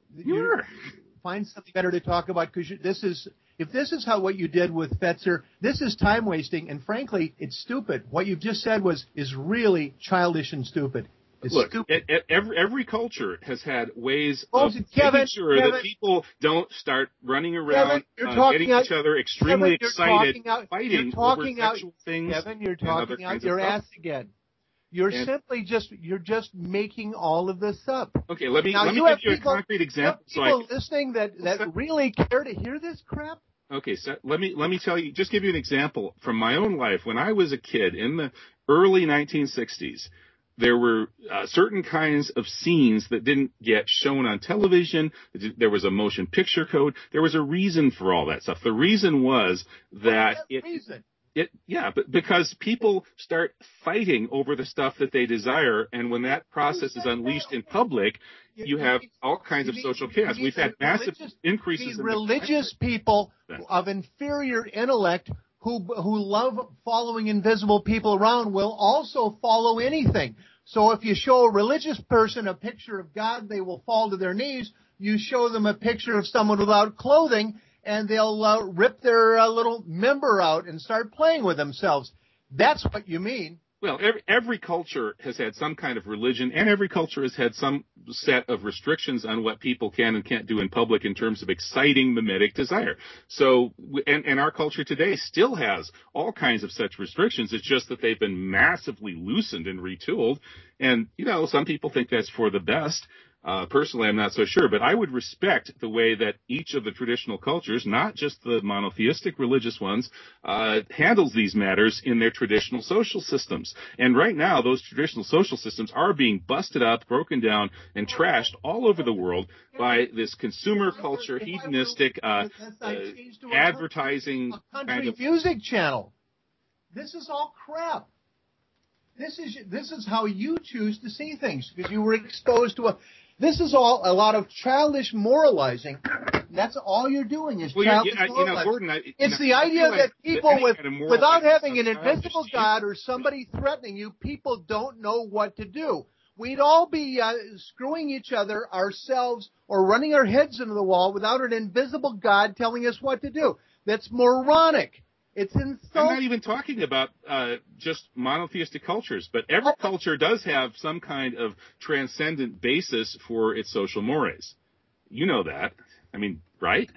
find something better to talk about, because if this is what you did with Fetzer, this is time wasting, and frankly, it's stupid. What you've just said is really childish and stupid. Look, every culture has had ways of making sure that people don't start running around, getting each other extremely excited, fighting over sexual things. Kevin, you're talking out your ass again. You're just making all of this up. Okay, let me give you a concrete example. People listening that really care to hear this crap. Okay, so let me tell you, just give you an example from my own life. When I was a kid in the early 1960s, there were certain kinds of scenes that didn't get shown on television. There was a motion picture code. There was a reason for all that stuff. The reason was that because people start fighting over the stuff that they desire, and when that process is unleashed in public, you have all kinds of social chaos. We've had massive increases in religious people of inferior intellect who love following invisible people around will also follow anything. So if you show a religious person a picture of God, they will fall to their knees. You show them a picture of someone without clothing, and they'll rip their little member out and start playing with themselves. That's what you mean. Well, every culture has had some kind of religion, and every culture has had some set of restrictions on what people can and can't do in public in terms of exciting mimetic desire. So, and our culture today still has all kinds of such restrictions. It's just that they've been massively loosened and retooled. And, some people think that's for the best. Personally, I'm not so sure, but I would respect the way that each of the traditional cultures, not just the monotheistic religious ones, handles these matters in their traditional social systems. And right now, those traditional social systems are being busted up, broken down, and trashed all over the world by this consumer culture, hedonistic, advertising country music channel. This is all crap. This is how you choose to see things because you were exposed to This is all a lot of childish moralizing. That's all you're doing is childish moralizing. Gordon, it's the idea that people without having an invisible God or somebody threatening you, people don't know what to do. We'd all be screwing each other, ourselves, or running our heads into the wall without an invisible God telling us what to do. That's moronic. It's insulting. I'm not even talking about just monotheistic cultures, but every culture does have some kind of transcendent basis for its social mores. You know that. I mean, right?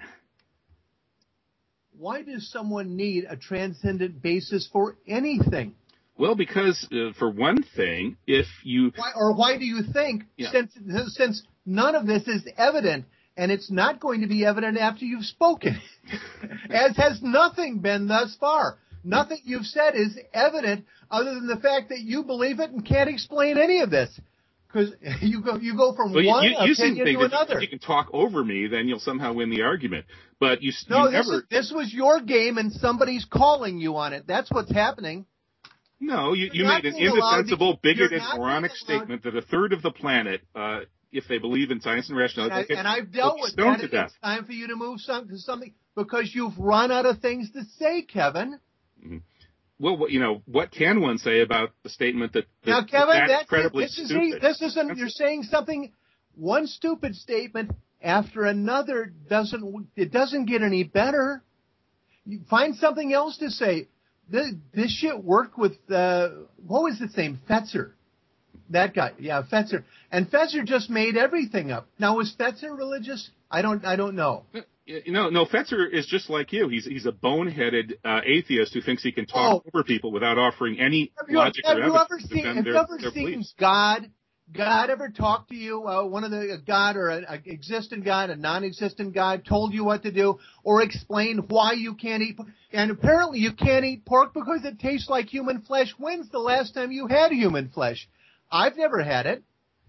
Why does someone need a transcendent basis for anything? Well, because for one thing, if you... Why do you think, since none of this is evident, and it's not going to be evident after you've spoken, as has nothing been thus far. Nothing you've said is evident other than the fact that you believe it and can't explain any of this. Because you go from one opinion to another. If you can talk over me, then you'll somehow win the argument. But this was your game and somebody's calling you on it. That's what's happening. No, you made an indefensible, bigoted, moronic statement that a third of the planet... if they believe in science and rationality. And I've dealt with that. It's time for you to move to something because you've run out of things to say, Kevin. Mm-hmm. Well, what can one say about the statement that now, Kevin, that's incredibly stupid? You're saying something, one stupid statement after another doesn't get any better. You find something else to say. This shit worked with, what was his name? Fetzer. That guy, Fetzer. And Fetzer just made everything up. Now, was Fetzer religious? I don't know. No, Fetzer is just like you. He's a boneheaded atheist who thinks he can talk over people without offering any logic or evidence to defend their beliefs. Have you ever seen God ever talk to you? One of the God or an existent God, a non-existent God, told you what to do or explained why you can't eat? And apparently, you can't eat pork because it tastes like human flesh. When's the last time you had human flesh? I've never had it.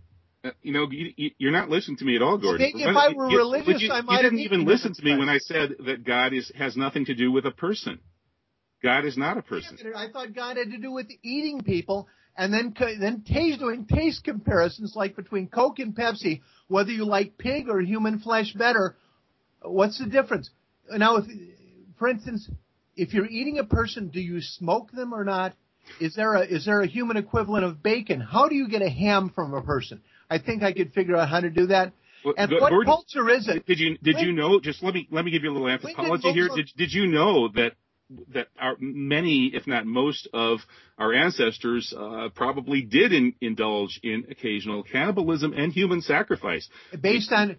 You're not listening to me at all, Gordon. If I were religious, I might have. You didn't even listen to me when I said that God has nothing to do with a person. God is not a person. I thought God had to do with eating people, and then doing taste comparisons, like between Coke and Pepsi, whether you like pig or human flesh better. What's the difference? Now, for instance, if you're eating a person, do you smoke them or not? Is there a human equivalent of bacon? How do you get a ham from a person? I think I could figure out how to do that. Well, and what Gordon, culture is it? Did you know? Just let me give you a little anthropology here. Did you know that many, if not most, of our ancestors probably did indulge in occasional cannibalism and human sacrifice? Based on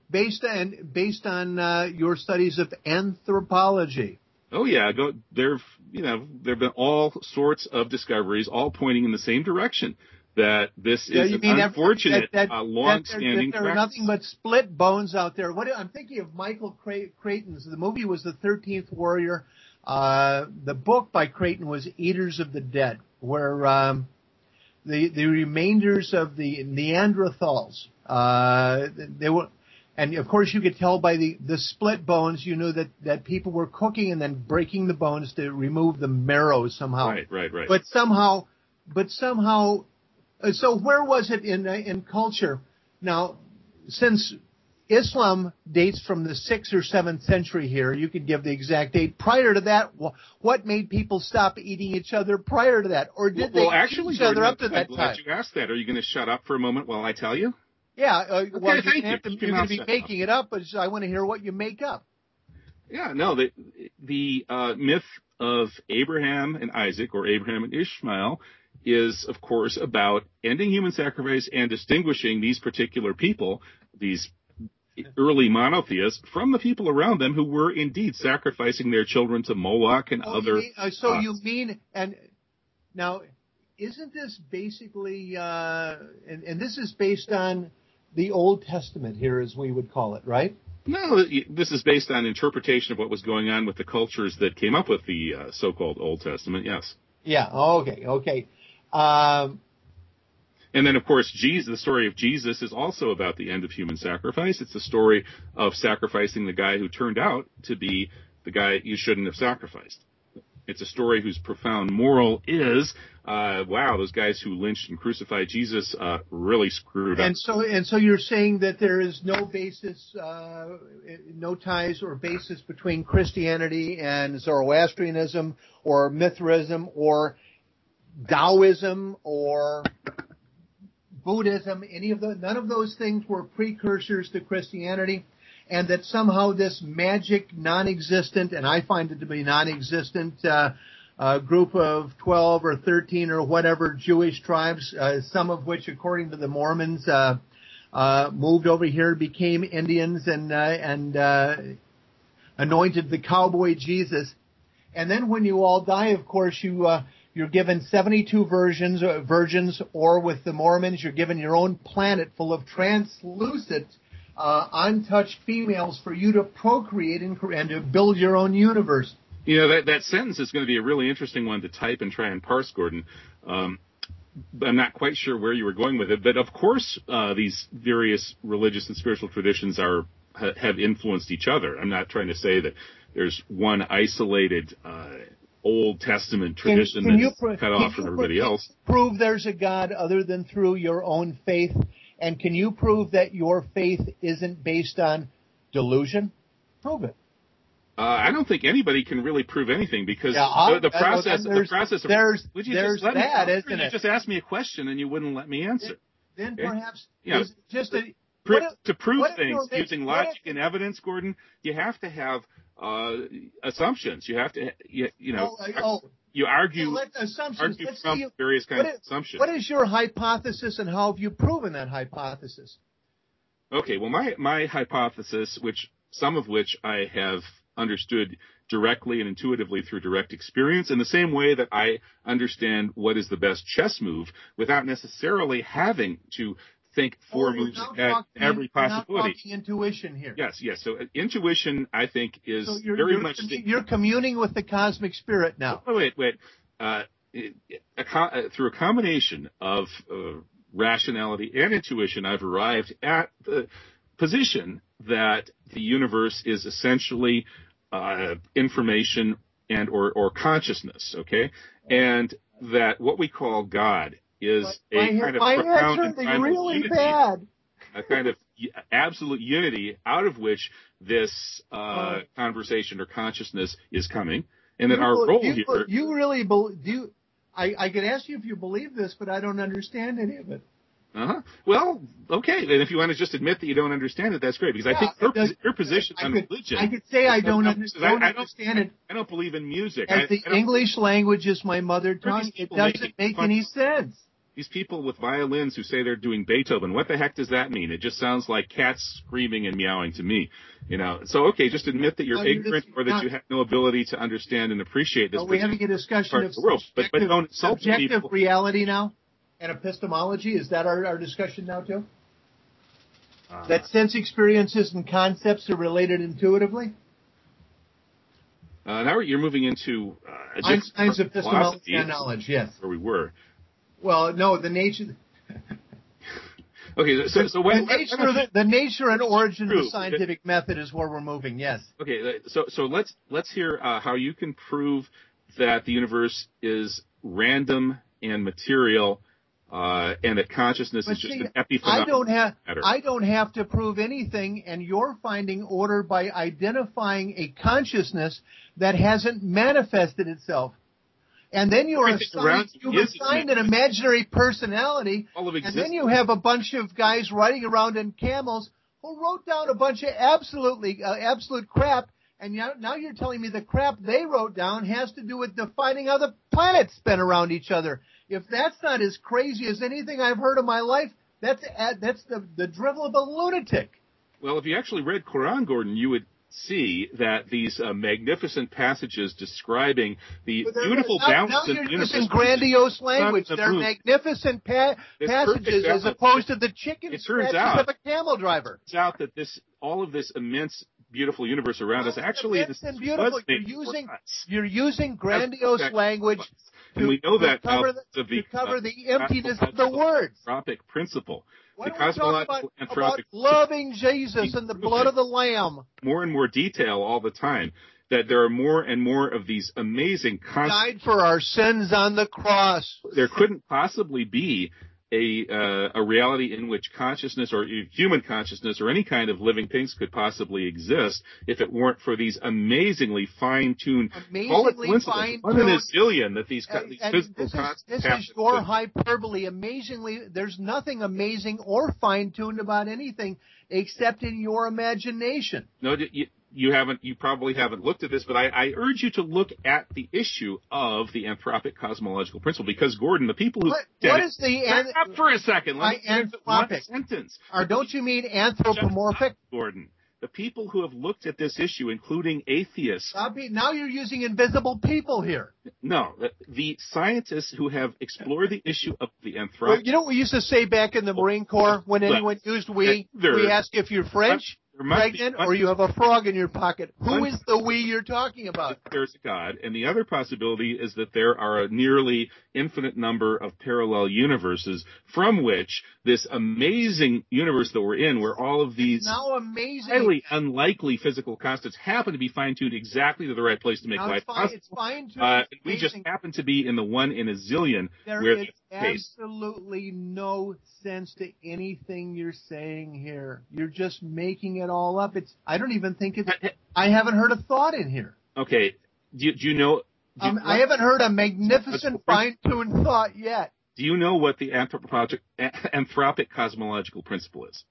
your studies of anthropology. Oh yeah, there've been all sorts of discoveries, all pointing in the same direction. That this is an unfortunate, long-standing practice. There are nothing but split bones out there. I'm thinking of Michael Crichton's. The movie was The 13th Warrior. The book by Crichton was Eaters of the Dead, where the remainders of the Neanderthals, they were. And, of course, you could tell by the split bones, you knew that people were cooking and then breaking the bones to remove the marrow somehow. Right. But somehow, so where was it in culture? Now, since Islam dates from the 6th or 7th century here, you could give the exact date. Prior to that, what made people stop eating each other prior to that? Or did they eat each other up to that time? I'm glad you asked that. Are you going to shut up for a moment while I tell you? Yeah, okay, well, you're going to be making it up, but I want to hear what you make up. Yeah, no, the myth of Abraham and Isaac, or Abraham and Ishmael, is, of course, about ending human sacrifice and distinguishing these particular people, these early monotheists, from the people around them who were indeed sacrificing their children to Moloch and other. You mean, and now, isn't this basically, and this is based on the Old Testament here, as we would call it, right? No, this is based on interpretation of what was going on with the cultures that came up with the so-called Old Testament, yes. Yeah, okay. And then, of course, the story of Jesus is also about the end of human sacrifice. It's the story of sacrificing the guy who turned out to be the guy you shouldn't have sacrificed. It's a story whose profound moral is, wow, those guys who lynched and crucified Jesus really screwed up. And so you're saying that there is no basis, no ties or basis between Christianity and Zoroastrianism or Mithraism or Taoism or Buddhism, none of those things were precursors to Christianity, and that somehow this magic, non-existent, and I find it to be non-existent, group of 12 or 13 or whatever Jewish tribes, some of which, according to the Mormons, moved over here, became Indians, and anointed the cowboy Jesus. And then when you all die, of course, you're given 72 virgins, or with the Mormons, you're given your own planet full of translucent, untouched females for you to procreate and to build your own universe. You know, that sentence is going to be a really interesting one to type and try and parse, Gordon. I'm not quite sure where you were going with it, but of course these various religious and spiritual traditions have influenced each other. I'm not trying to say that there's one isolated Old Testament tradition that's cut off from everybody else. Can you prove there's a God other than through your own faith? And can you prove that your faith isn't based on delusion? Prove it. I don't think anybody can really prove anything because the process. Would you just let me? Isn't it? You just asked me a question and you wouldn't let me answer. Then perhaps to prove things using logic and evidence, Gordon, you have to have assumptions. You have to, you argue from various kinds of assumptions. What is your hypothesis, and how have you proven that hypothesis? Okay, well, my hypothesis, some of which I have understood directly and intuitively through direct experience, in the same way that I understand what is the best chess move without necessarily having to think four moves at every possibility. You're not talking intuition here. Yes. So intuition, I think, is very much. You're communing with the cosmic spirit now. Wait. Through a combination of rationality and intuition, I've arrived at the position that the universe is essentially information and or consciousness. Okay, and that what we call God is a kind of profound and primal unity, a kind of absolute unity out of which this conversation or consciousness is coming, and that our role here. You really believe? I could ask you if you believe this, but I don't understand any of it. Well, okay. And if you want to just admit that you don't understand it, that's great. Because I think your position on religion. I could say I don't understand it. I don't believe in music. As the English language is my mother tongue, it doesn't make any sense. These people with violins who say they're doing Beethoven, what the heck does that mean? It just sounds like cats screaming and meowing to me. So okay, just admit that you're ignorant or that you have no ability to understand and appreciate this. Well, we're having a discussion of subjective reality now. And epistemology, is that our discussion now too? That sense experiences and concepts are related intuitively? Now you're moving into Einstein's epistemology and knowledge, yes. Where we were. Well, no, the nature... Okay, the nature and origin of the scientific method is where we're moving, yes. Okay, so let's hear how you can prove that the universe is random and material, and that consciousness is just an epiphenomenon. I don't have to prove anything, and you're finding order by identifying a consciousness that hasn't manifested itself. And then you've assigned an imaginary personality, and then you have a bunch of guys riding around in camels who wrote down a bunch of absolute crap, and now you're telling me the crap they wrote down has to do with defining how the planets spin around each other. if that's not as crazy as anything I've heard in my life, that's the drivel of a lunatic. Well, if you actually read Quran, Gordon, you would see that these magnificent passages describing the beautiful balance now in you're the universe. using grandiose language. The They're moon. magnificent passages as opposed to the chicken scratches of a camel driver. It turns out that all of this immense, beautiful universe around us actually immense and beautiful. You're using grandiose language and we know that to cover the emptiness of the words. Anthropic principle. What are we talking about loving Jesus and the blood of the Lamb? More and more detail all the time. That there are more and more of these amazing died for our sins on the cross. There couldn't possibly be a reality in which consciousness or human consciousness or any kind of living things could possibly exist if it weren't for these amazingly fine-tuned, call it coincidence, 1 in a zillion that these physical concepts. This is your hyperbole. Amazingly, there's nothing amazing or fine-tuned about anything except in your imagination. No, you probably haven't looked at this, but I urge you to look at the issue of the anthropic cosmological principle, because Gordon, the people who what is the up for a second, let me finish one sentence. Or don't you mean anthropomorphic? Gordon, the people who have looked at this issue, including atheists. Now you're using invisible people here. No, the scientists who have explored the issue of the anthropic. Well, you know what we used to say back in the Marine Corps when anyone used we ask if you're French, pregnant, or you have a frog in your pocket. Who is the we you're talking about? There's a God, and the other possibility is that there are a nearly infinite number of parallel universes from which this amazing universe that we're in, where all of these highly unlikely physical constants happen to be fine-tuned exactly to the right place to make life possible. It's fine-tuned. We just happen to be in the 1 in a zillion. There is absolutely no sense to anything you're saying here. You're just making it all up. I don't even think it's. I haven't heard a thought in here. Okay. Do you know? I haven't heard a magnificent fine-tuned thought yet. Do you know what the anthropic cosmological principle is?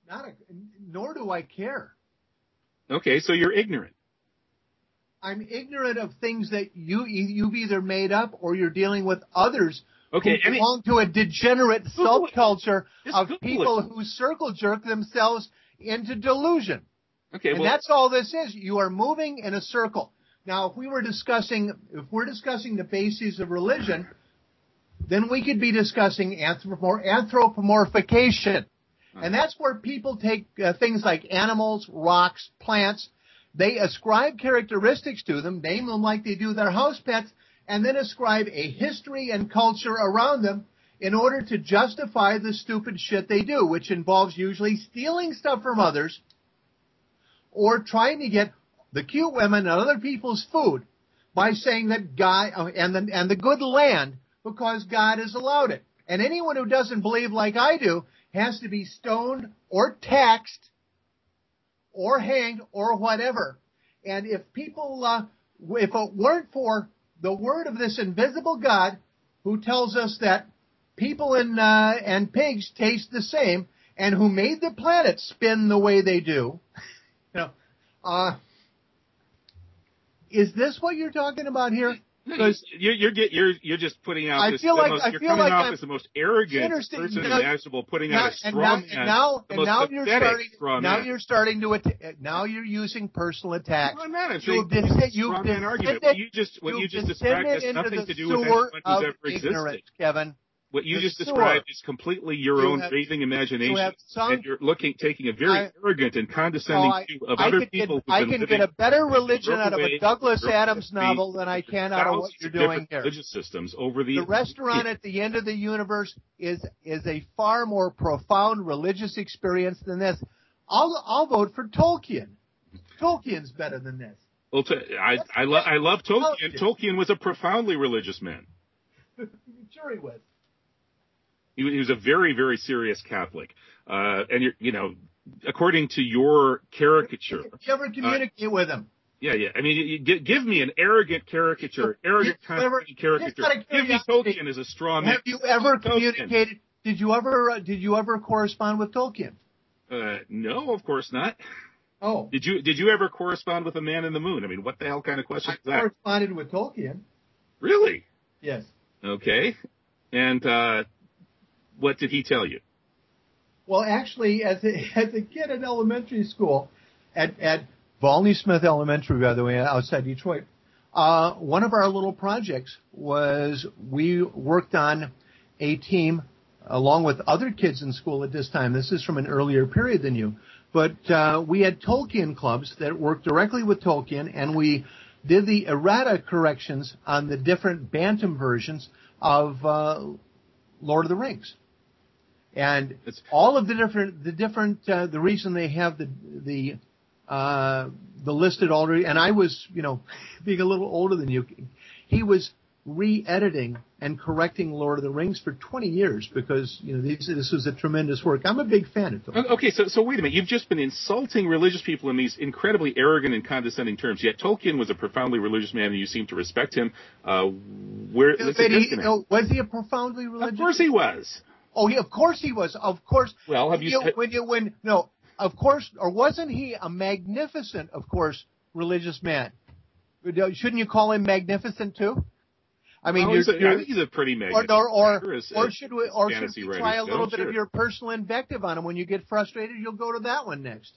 Nor do I care. Okay, so you're ignorant. I'm ignorant of things that you've either made up or you're dealing with others who belong to a degenerate subculture of people who circle jerk themselves into delusion. Okay, and that's all this is. You are moving in a circle. Now, if we're discussing the bases of religion, then we could be discussing anthropomorphication. And that's where people take things like animals, rocks, plants. They ascribe characteristics to them, name them like they do their house pets, and then ascribe a history and culture around them in order to justify the stupid shit they do, which involves usually stealing stuff from others or trying to get the cute women and other people's food by saying that God and the good land because God has allowed it. And anyone who doesn't believe like I do has to be stoned or taxed or hanged or whatever. And if if it weren't for the word of this invisible God who tells us that people and pigs taste the same and who made the planet spin the way they do, is this what you're talking about here? Because you're just putting out this. You're coming off as the most arrogant person imaginable, putting out a straw man. Now you're using personal attacks. No, I'm not. I'm saying straw man argument. What you just described has nothing to do with anyone who's ever existed, Kevin. What you just described is completely your own raving imagination, and you're taking a very arrogant and condescending view of other people. I can get a better religion out of a Douglas Adams novel than I can out of what you're doing here. Religious systems over the restaurant at the end of the universe is a far more profound religious experience than this. I'll vote for Tolkien. Tolkien's better than this. Well, I love Tolkien. Tolkien was a profoundly religious man. Sure he was. He was a very, very serious Catholic. And according to your caricature. Did you ever communicate with him? Yeah. I mean, give me an arrogant caricature, caricature. Give me Tolkien as a straw man. Have you ever communicated? Did you ever correspond with Tolkien? No, of course not. Oh. Did you ever correspond with a man in the moon? I mean, what the hell kind of question is that? I corresponded with Tolkien. Really? Yes. Okay. And what did he tell you? Well, actually, as a kid in elementary school, at Volney Smith Elementary, by the way, outside Detroit, one of our little projects was we worked on a team along with other kids in school at this time. This is from an earlier period than you. But we had Tolkien clubs that worked directly with Tolkien, and we did the errata corrections on the different Bantam versions of Lord of the Rings. And all of the reason they have the listed already, and I was, being a little older than you, he was re-editing and correcting Lord of the Rings for 20 years because, this was a tremendous work. I'm a big fan of Tolkien. Okay, so wait a minute. You've just been insulting religious people in these incredibly arrogant and condescending terms, yet Tolkien was a profoundly religious man and you seem to respect him. Was he a profoundly religious? Of course he was. Oh, of course he was. Of course. Well, of course, or wasn't he a magnificent, of course, religious man? Shouldn't you call him magnificent too? I mean, I think he's a pretty magnificent. Or should we try a little bit of your personal invective on him? When you get frustrated, you'll go to that one next.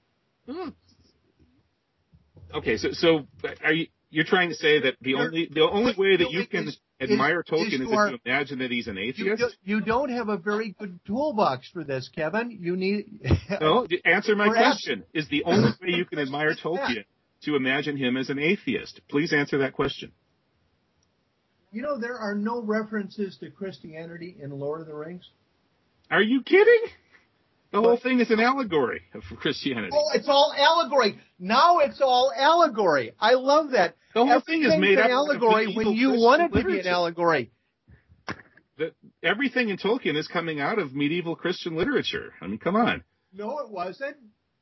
Okay, so you're trying to say that the only way that you can admire Tolkien is if you imagine that he's an atheist? You don't have a very good toolbox for this, Kevin. You need... No, answer my question. Is the only way you can admire Tolkien to imagine him as an atheist? Please answer that question. There are no references to Christianity in Lord of the Rings. Are you kidding? The whole thing is an allegory of Christianity. Oh, it's all allegory. Now it's all allegory. I love that. The whole thing is made up of allegory when you want it to be an allegory. Everything in Tolkien is coming out of medieval Christian literature. I mean, come on. No, it wasn't.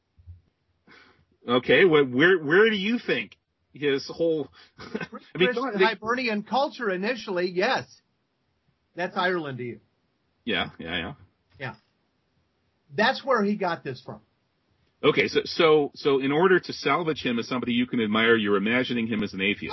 Okay, where do you think his whole... Hibernian culture initially, yes. That's Ireland to you. Yeah. That's where he got this from. Okay, so in order to salvage him as somebody you can admire, you're imagining him as an atheist.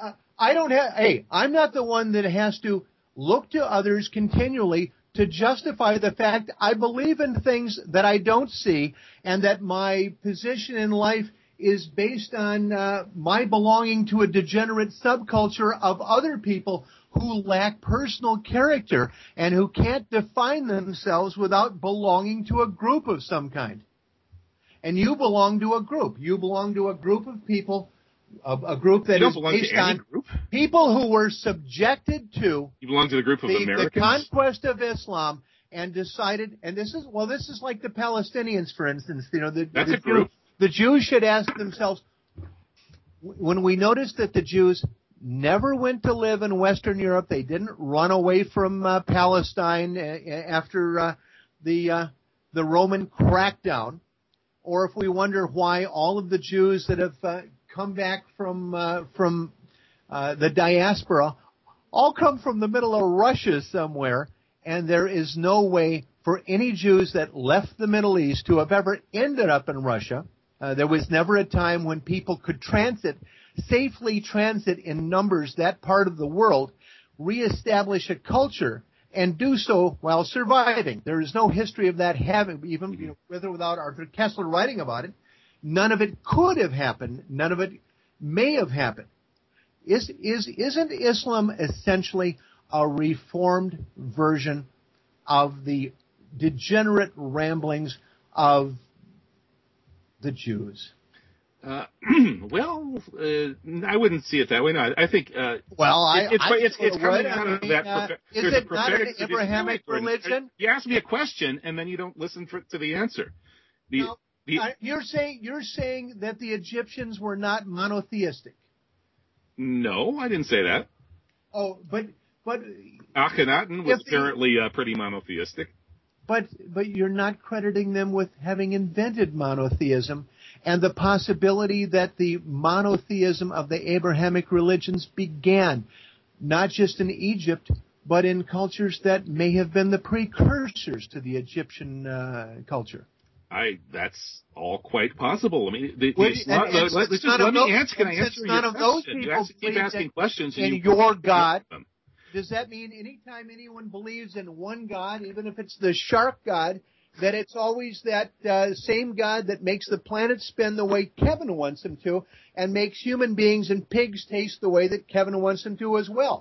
I'm not the one that has to look to others continually to justify the fact I believe in things that I don't see and that my position in life is based on my belonging to a degenerate subculture of other people who lack personal character and who can't define themselves without belonging to a group of some kind. And you belong to a group. You belong to a group of people, a group that is based on people who were subjected to... You belong to the group of Americans? The conquest of Islam and decided, and this is like the Palestinians, for instance. That's a group. The Jews should ask themselves, when we noticed that the Jews never went to live in Western Europe, they didn't run away from Palestine after the Roman crackdown, or if we wonder why all of the Jews that have come back from the diaspora all come from the middle of Russia somewhere, and there is no way for any Jews that left the Middle East to have ever ended up in Russia. There was never a time when people could safely transit in numbers that part of the world, reestablish a culture, and do so while surviving. There is no history of that having, even with or without Arthur Koestler writing about it. None of it could have happened. None of it may have happened. Isn't Islam essentially a reformed version of the degenerate ramblings of the Jews? I wouldn't see it that way. No, I think. It's coming out of that. Is it not an Abrahamic religion? You ask me a question and then you don't listen to the answer. You're saying that the Egyptians were not monotheistic. No, I didn't say that. Oh, but Akhenaten was apparently pretty monotheistic. But you're not crediting them with having invented monotheism and the possibility that the monotheism of the Abrahamic religions began not just in Egypt, but in cultures that may have been the precursors to the Egyptian culture. That's all quite possible. I mean, let me answer. Can I answer your question? You keep asking questions. And your God. does that mean anytime anyone believes in one God, even if it's the shark God, that it's always that same God that makes the planet spin the way Kevin wants them to, and makes human beings and pigs taste the way that Kevin wants them to as well?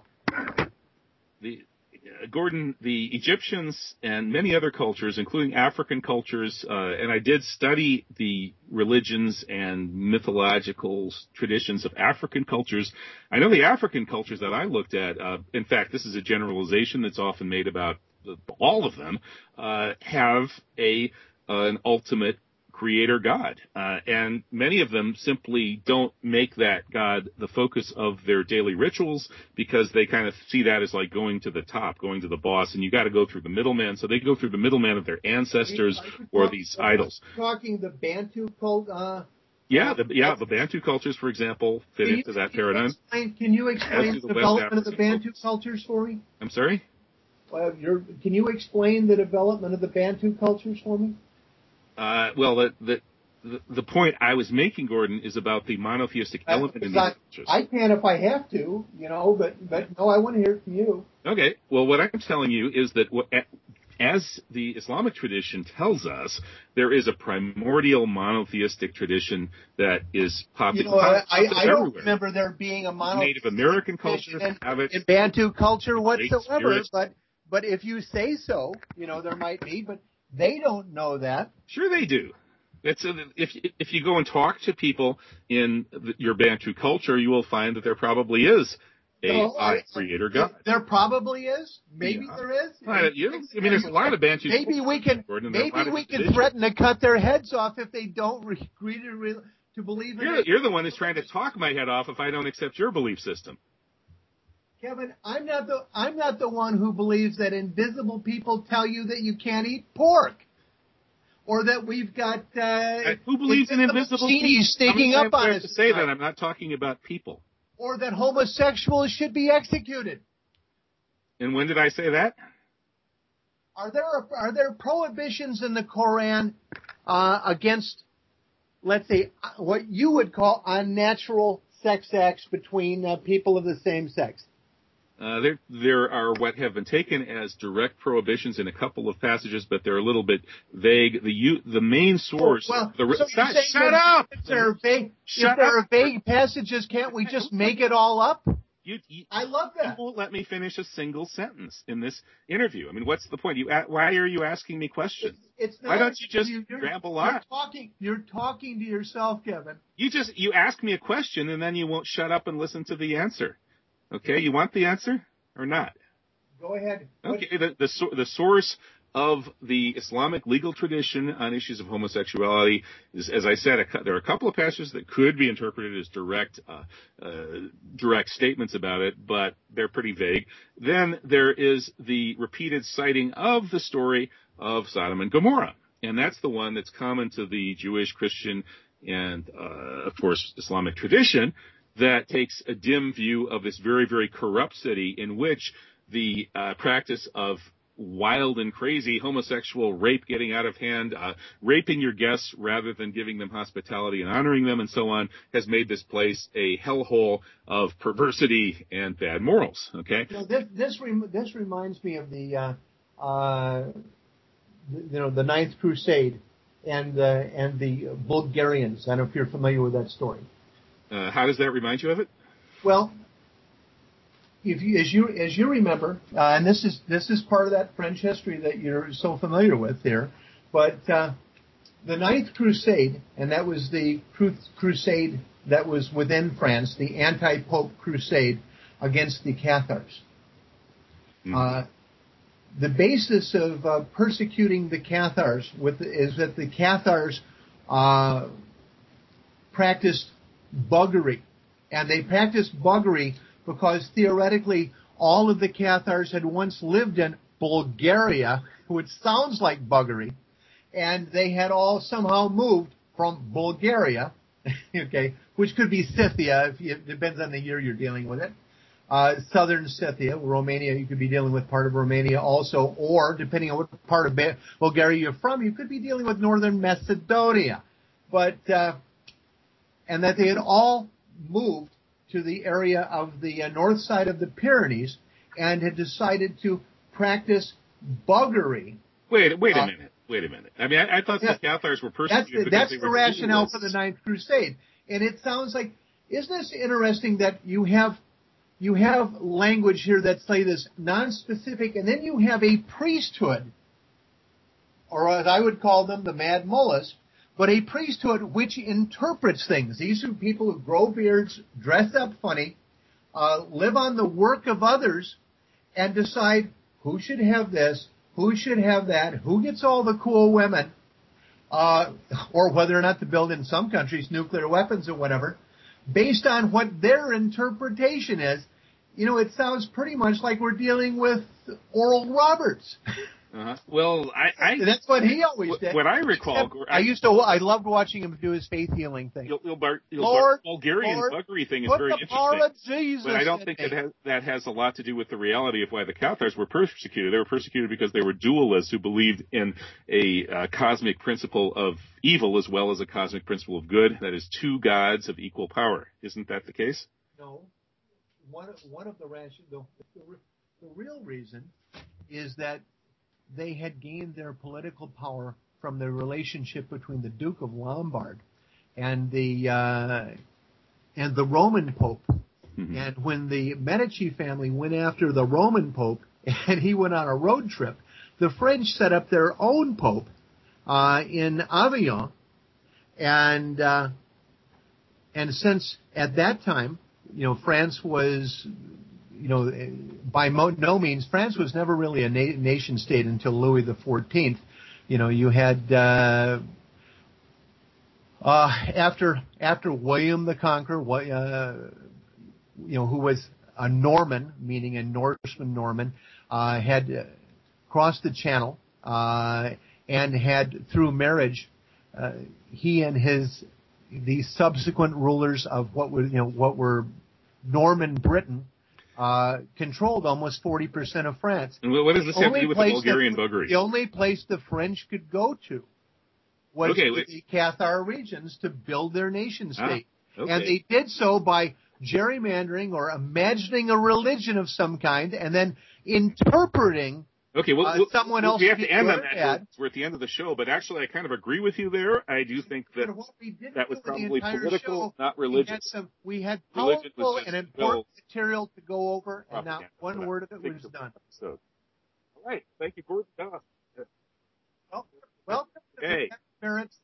Gordon, the Egyptians and many other cultures, including African cultures, and I did study the religions and mythological traditions of African cultures. I know the African cultures that I looked at, in fact, this is a generalization that's often made about all of them, have an ultimate creator God. And many of them simply don't make that God the focus of their daily rituals because they kind of see that as like going to the top, going to the boss, and you got to go through the middleman. So they go through the middleman of their ancestors or these idols. Talking the Bantu cult. The Bantu cultures, for example, fit into that paradigm. Can you explain the development of the Bantu cultures for me? I'm sorry? Can you explain the development of the Bantu cultures for me? The point I was making, Gordon, is about the monotheistic element in these cultures. I can if I have to, but no, I want to hear it from you. Okay. Well, what I'm telling you is that as the Islamic tradition tells us, there is a primordial monotheistic tradition that is popular. I don't remember there being a monotheistic Native American culture have it. In Bantu culture whatsoever, but if you say so, there might be, but they don't know that. Sure they do. If you go and talk to people in your Bantu culture, you will find that there probably is a creator God. There probably is. Maybe there is. There's a lot of Bantu. Maybe we can threaten to cut their heads off if they don't agree to believe in it. You're the one who's trying to talk my head off if I don't accept your belief system. Kevin, I'm not the one who believes that invisible people tell you that you can't eat pork, or that we've got who believes in invisible people sneaking up on us. To say that I'm not talking about people, or that homosexuals should be executed. And when did I say that? Are there prohibitions in the Quran against, let's say, what you would call unnatural sex acts between people of the same sex? There are what have been taken as direct prohibitions in a couple of passages, but they're a little bit vague. The main source. Shut up! If there are vague passages, can't we just make it all up? I love that. You won't let me finish a single sentence in this interview. I mean, what's the point? Why are you asking me questions? Why don't you just ramble on? You're talking to yourself, Kevin. You ask me a question and then you won't shut up and listen to the answer. Okay, you want the answer or not? Go ahead. Okay, the source of the Islamic legal tradition on issues of homosexuality is, as I said, there are a couple of passages that could be interpreted as direct statements about it, but they're pretty vague. Then there is the repeated citing of the story of Sodom and Gomorrah, and that's the one that's common to the Jewish, Christian, and of course Islamic tradition, that takes a dim view of this very, very corrupt city in which the practice of wild and crazy homosexual rape getting out of hand, raping your guests rather than giving them hospitality and honoring them and so on, has made this place a hellhole of perversity and bad morals. Okay. This reminds me of the Ninth Crusade and the Bulgarians. I don't know if you're familiar with that story. How does that remind you of it? Well, as you remember, and this is part of that French history that you're so familiar with here, but the Ninth Crusade, and that was the crusade that was within France, the anti-Pope crusade against the Cathars. Mm-hmm. The basis of persecuting the Cathars is that the Cathars practiced buggery. And they practiced buggery because theoretically all of the Cathars had once lived in Bulgaria, which sounds like buggery, and they had all somehow moved from Bulgaria, okay, which could be Scythia, it depends on the year you're dealing with it, southern Scythia, Romania, you could be dealing with part of Romania also, or depending on what part of Bulgaria you're from, you could be dealing with northern Macedonia. But and that they had all moved to the area of the north side of the Pyrenees, and had decided to practice buggery. Wait a minute. I mean, I thought the Cathars were persecuted That's because the they were rationale duelists. for the Ninth Crusade. And it sounds like, isn't this interesting that you have language here that say this non-specific, and then you have a priesthood, or as I would call them, the mad mullahs, but a priesthood which interprets things. These are people who grow beards, dress up funny, live on the work of others, and decide who should have this, who should have that, who gets all the cool women, or whether or not to build in some countries nuclear weapons or whatever, based on what their interpretation is. You know, it sounds pretty much like we're dealing with Oral Roberts. Well, that's what he always did. What I recall, I loved watching him do his faith healing thing. Bulgarian buggery thing is very interesting, but I don't think that has a lot to do with the reality of why the Cathars were persecuted. They were persecuted because they were dualists who believed in a cosmic principle of evil as well as a cosmic principle of good. That is, two gods of equal power. Isn't that the case? No. One of the rations, the real reason is that they had gained their political power from the relationship between the Duke of Lombard and the Roman Pope. Mm-hmm. And when the Medici family went after the Roman Pope and he went on a road trip, the French set up their own Pope in Avignon, and since at that time, France was, by no means, France was never really a nation state until Louis XIV. You had, after William the Conqueror, who was a Norman, meaning a Norseman Norman, had crossed the Channel, and had, through marriage, he and the subsequent rulers of what were Norman Britain, controlled almost 40% of France. And what does this have to do with the Bulgarian buggery? The only place the French could go to was the Cathar regions to build their nation state. And they did so by gerrymandering or imagining a religion of some kind and then interpreting someone else. We have to end on that. We're at the end of the show, but actually I kind of agree with you there. I do think that that was probably political, not religious. We had powerful and important material to go over, and not one word of it was done. All right. Thank you, Gordon Goss. Welcome to the parents.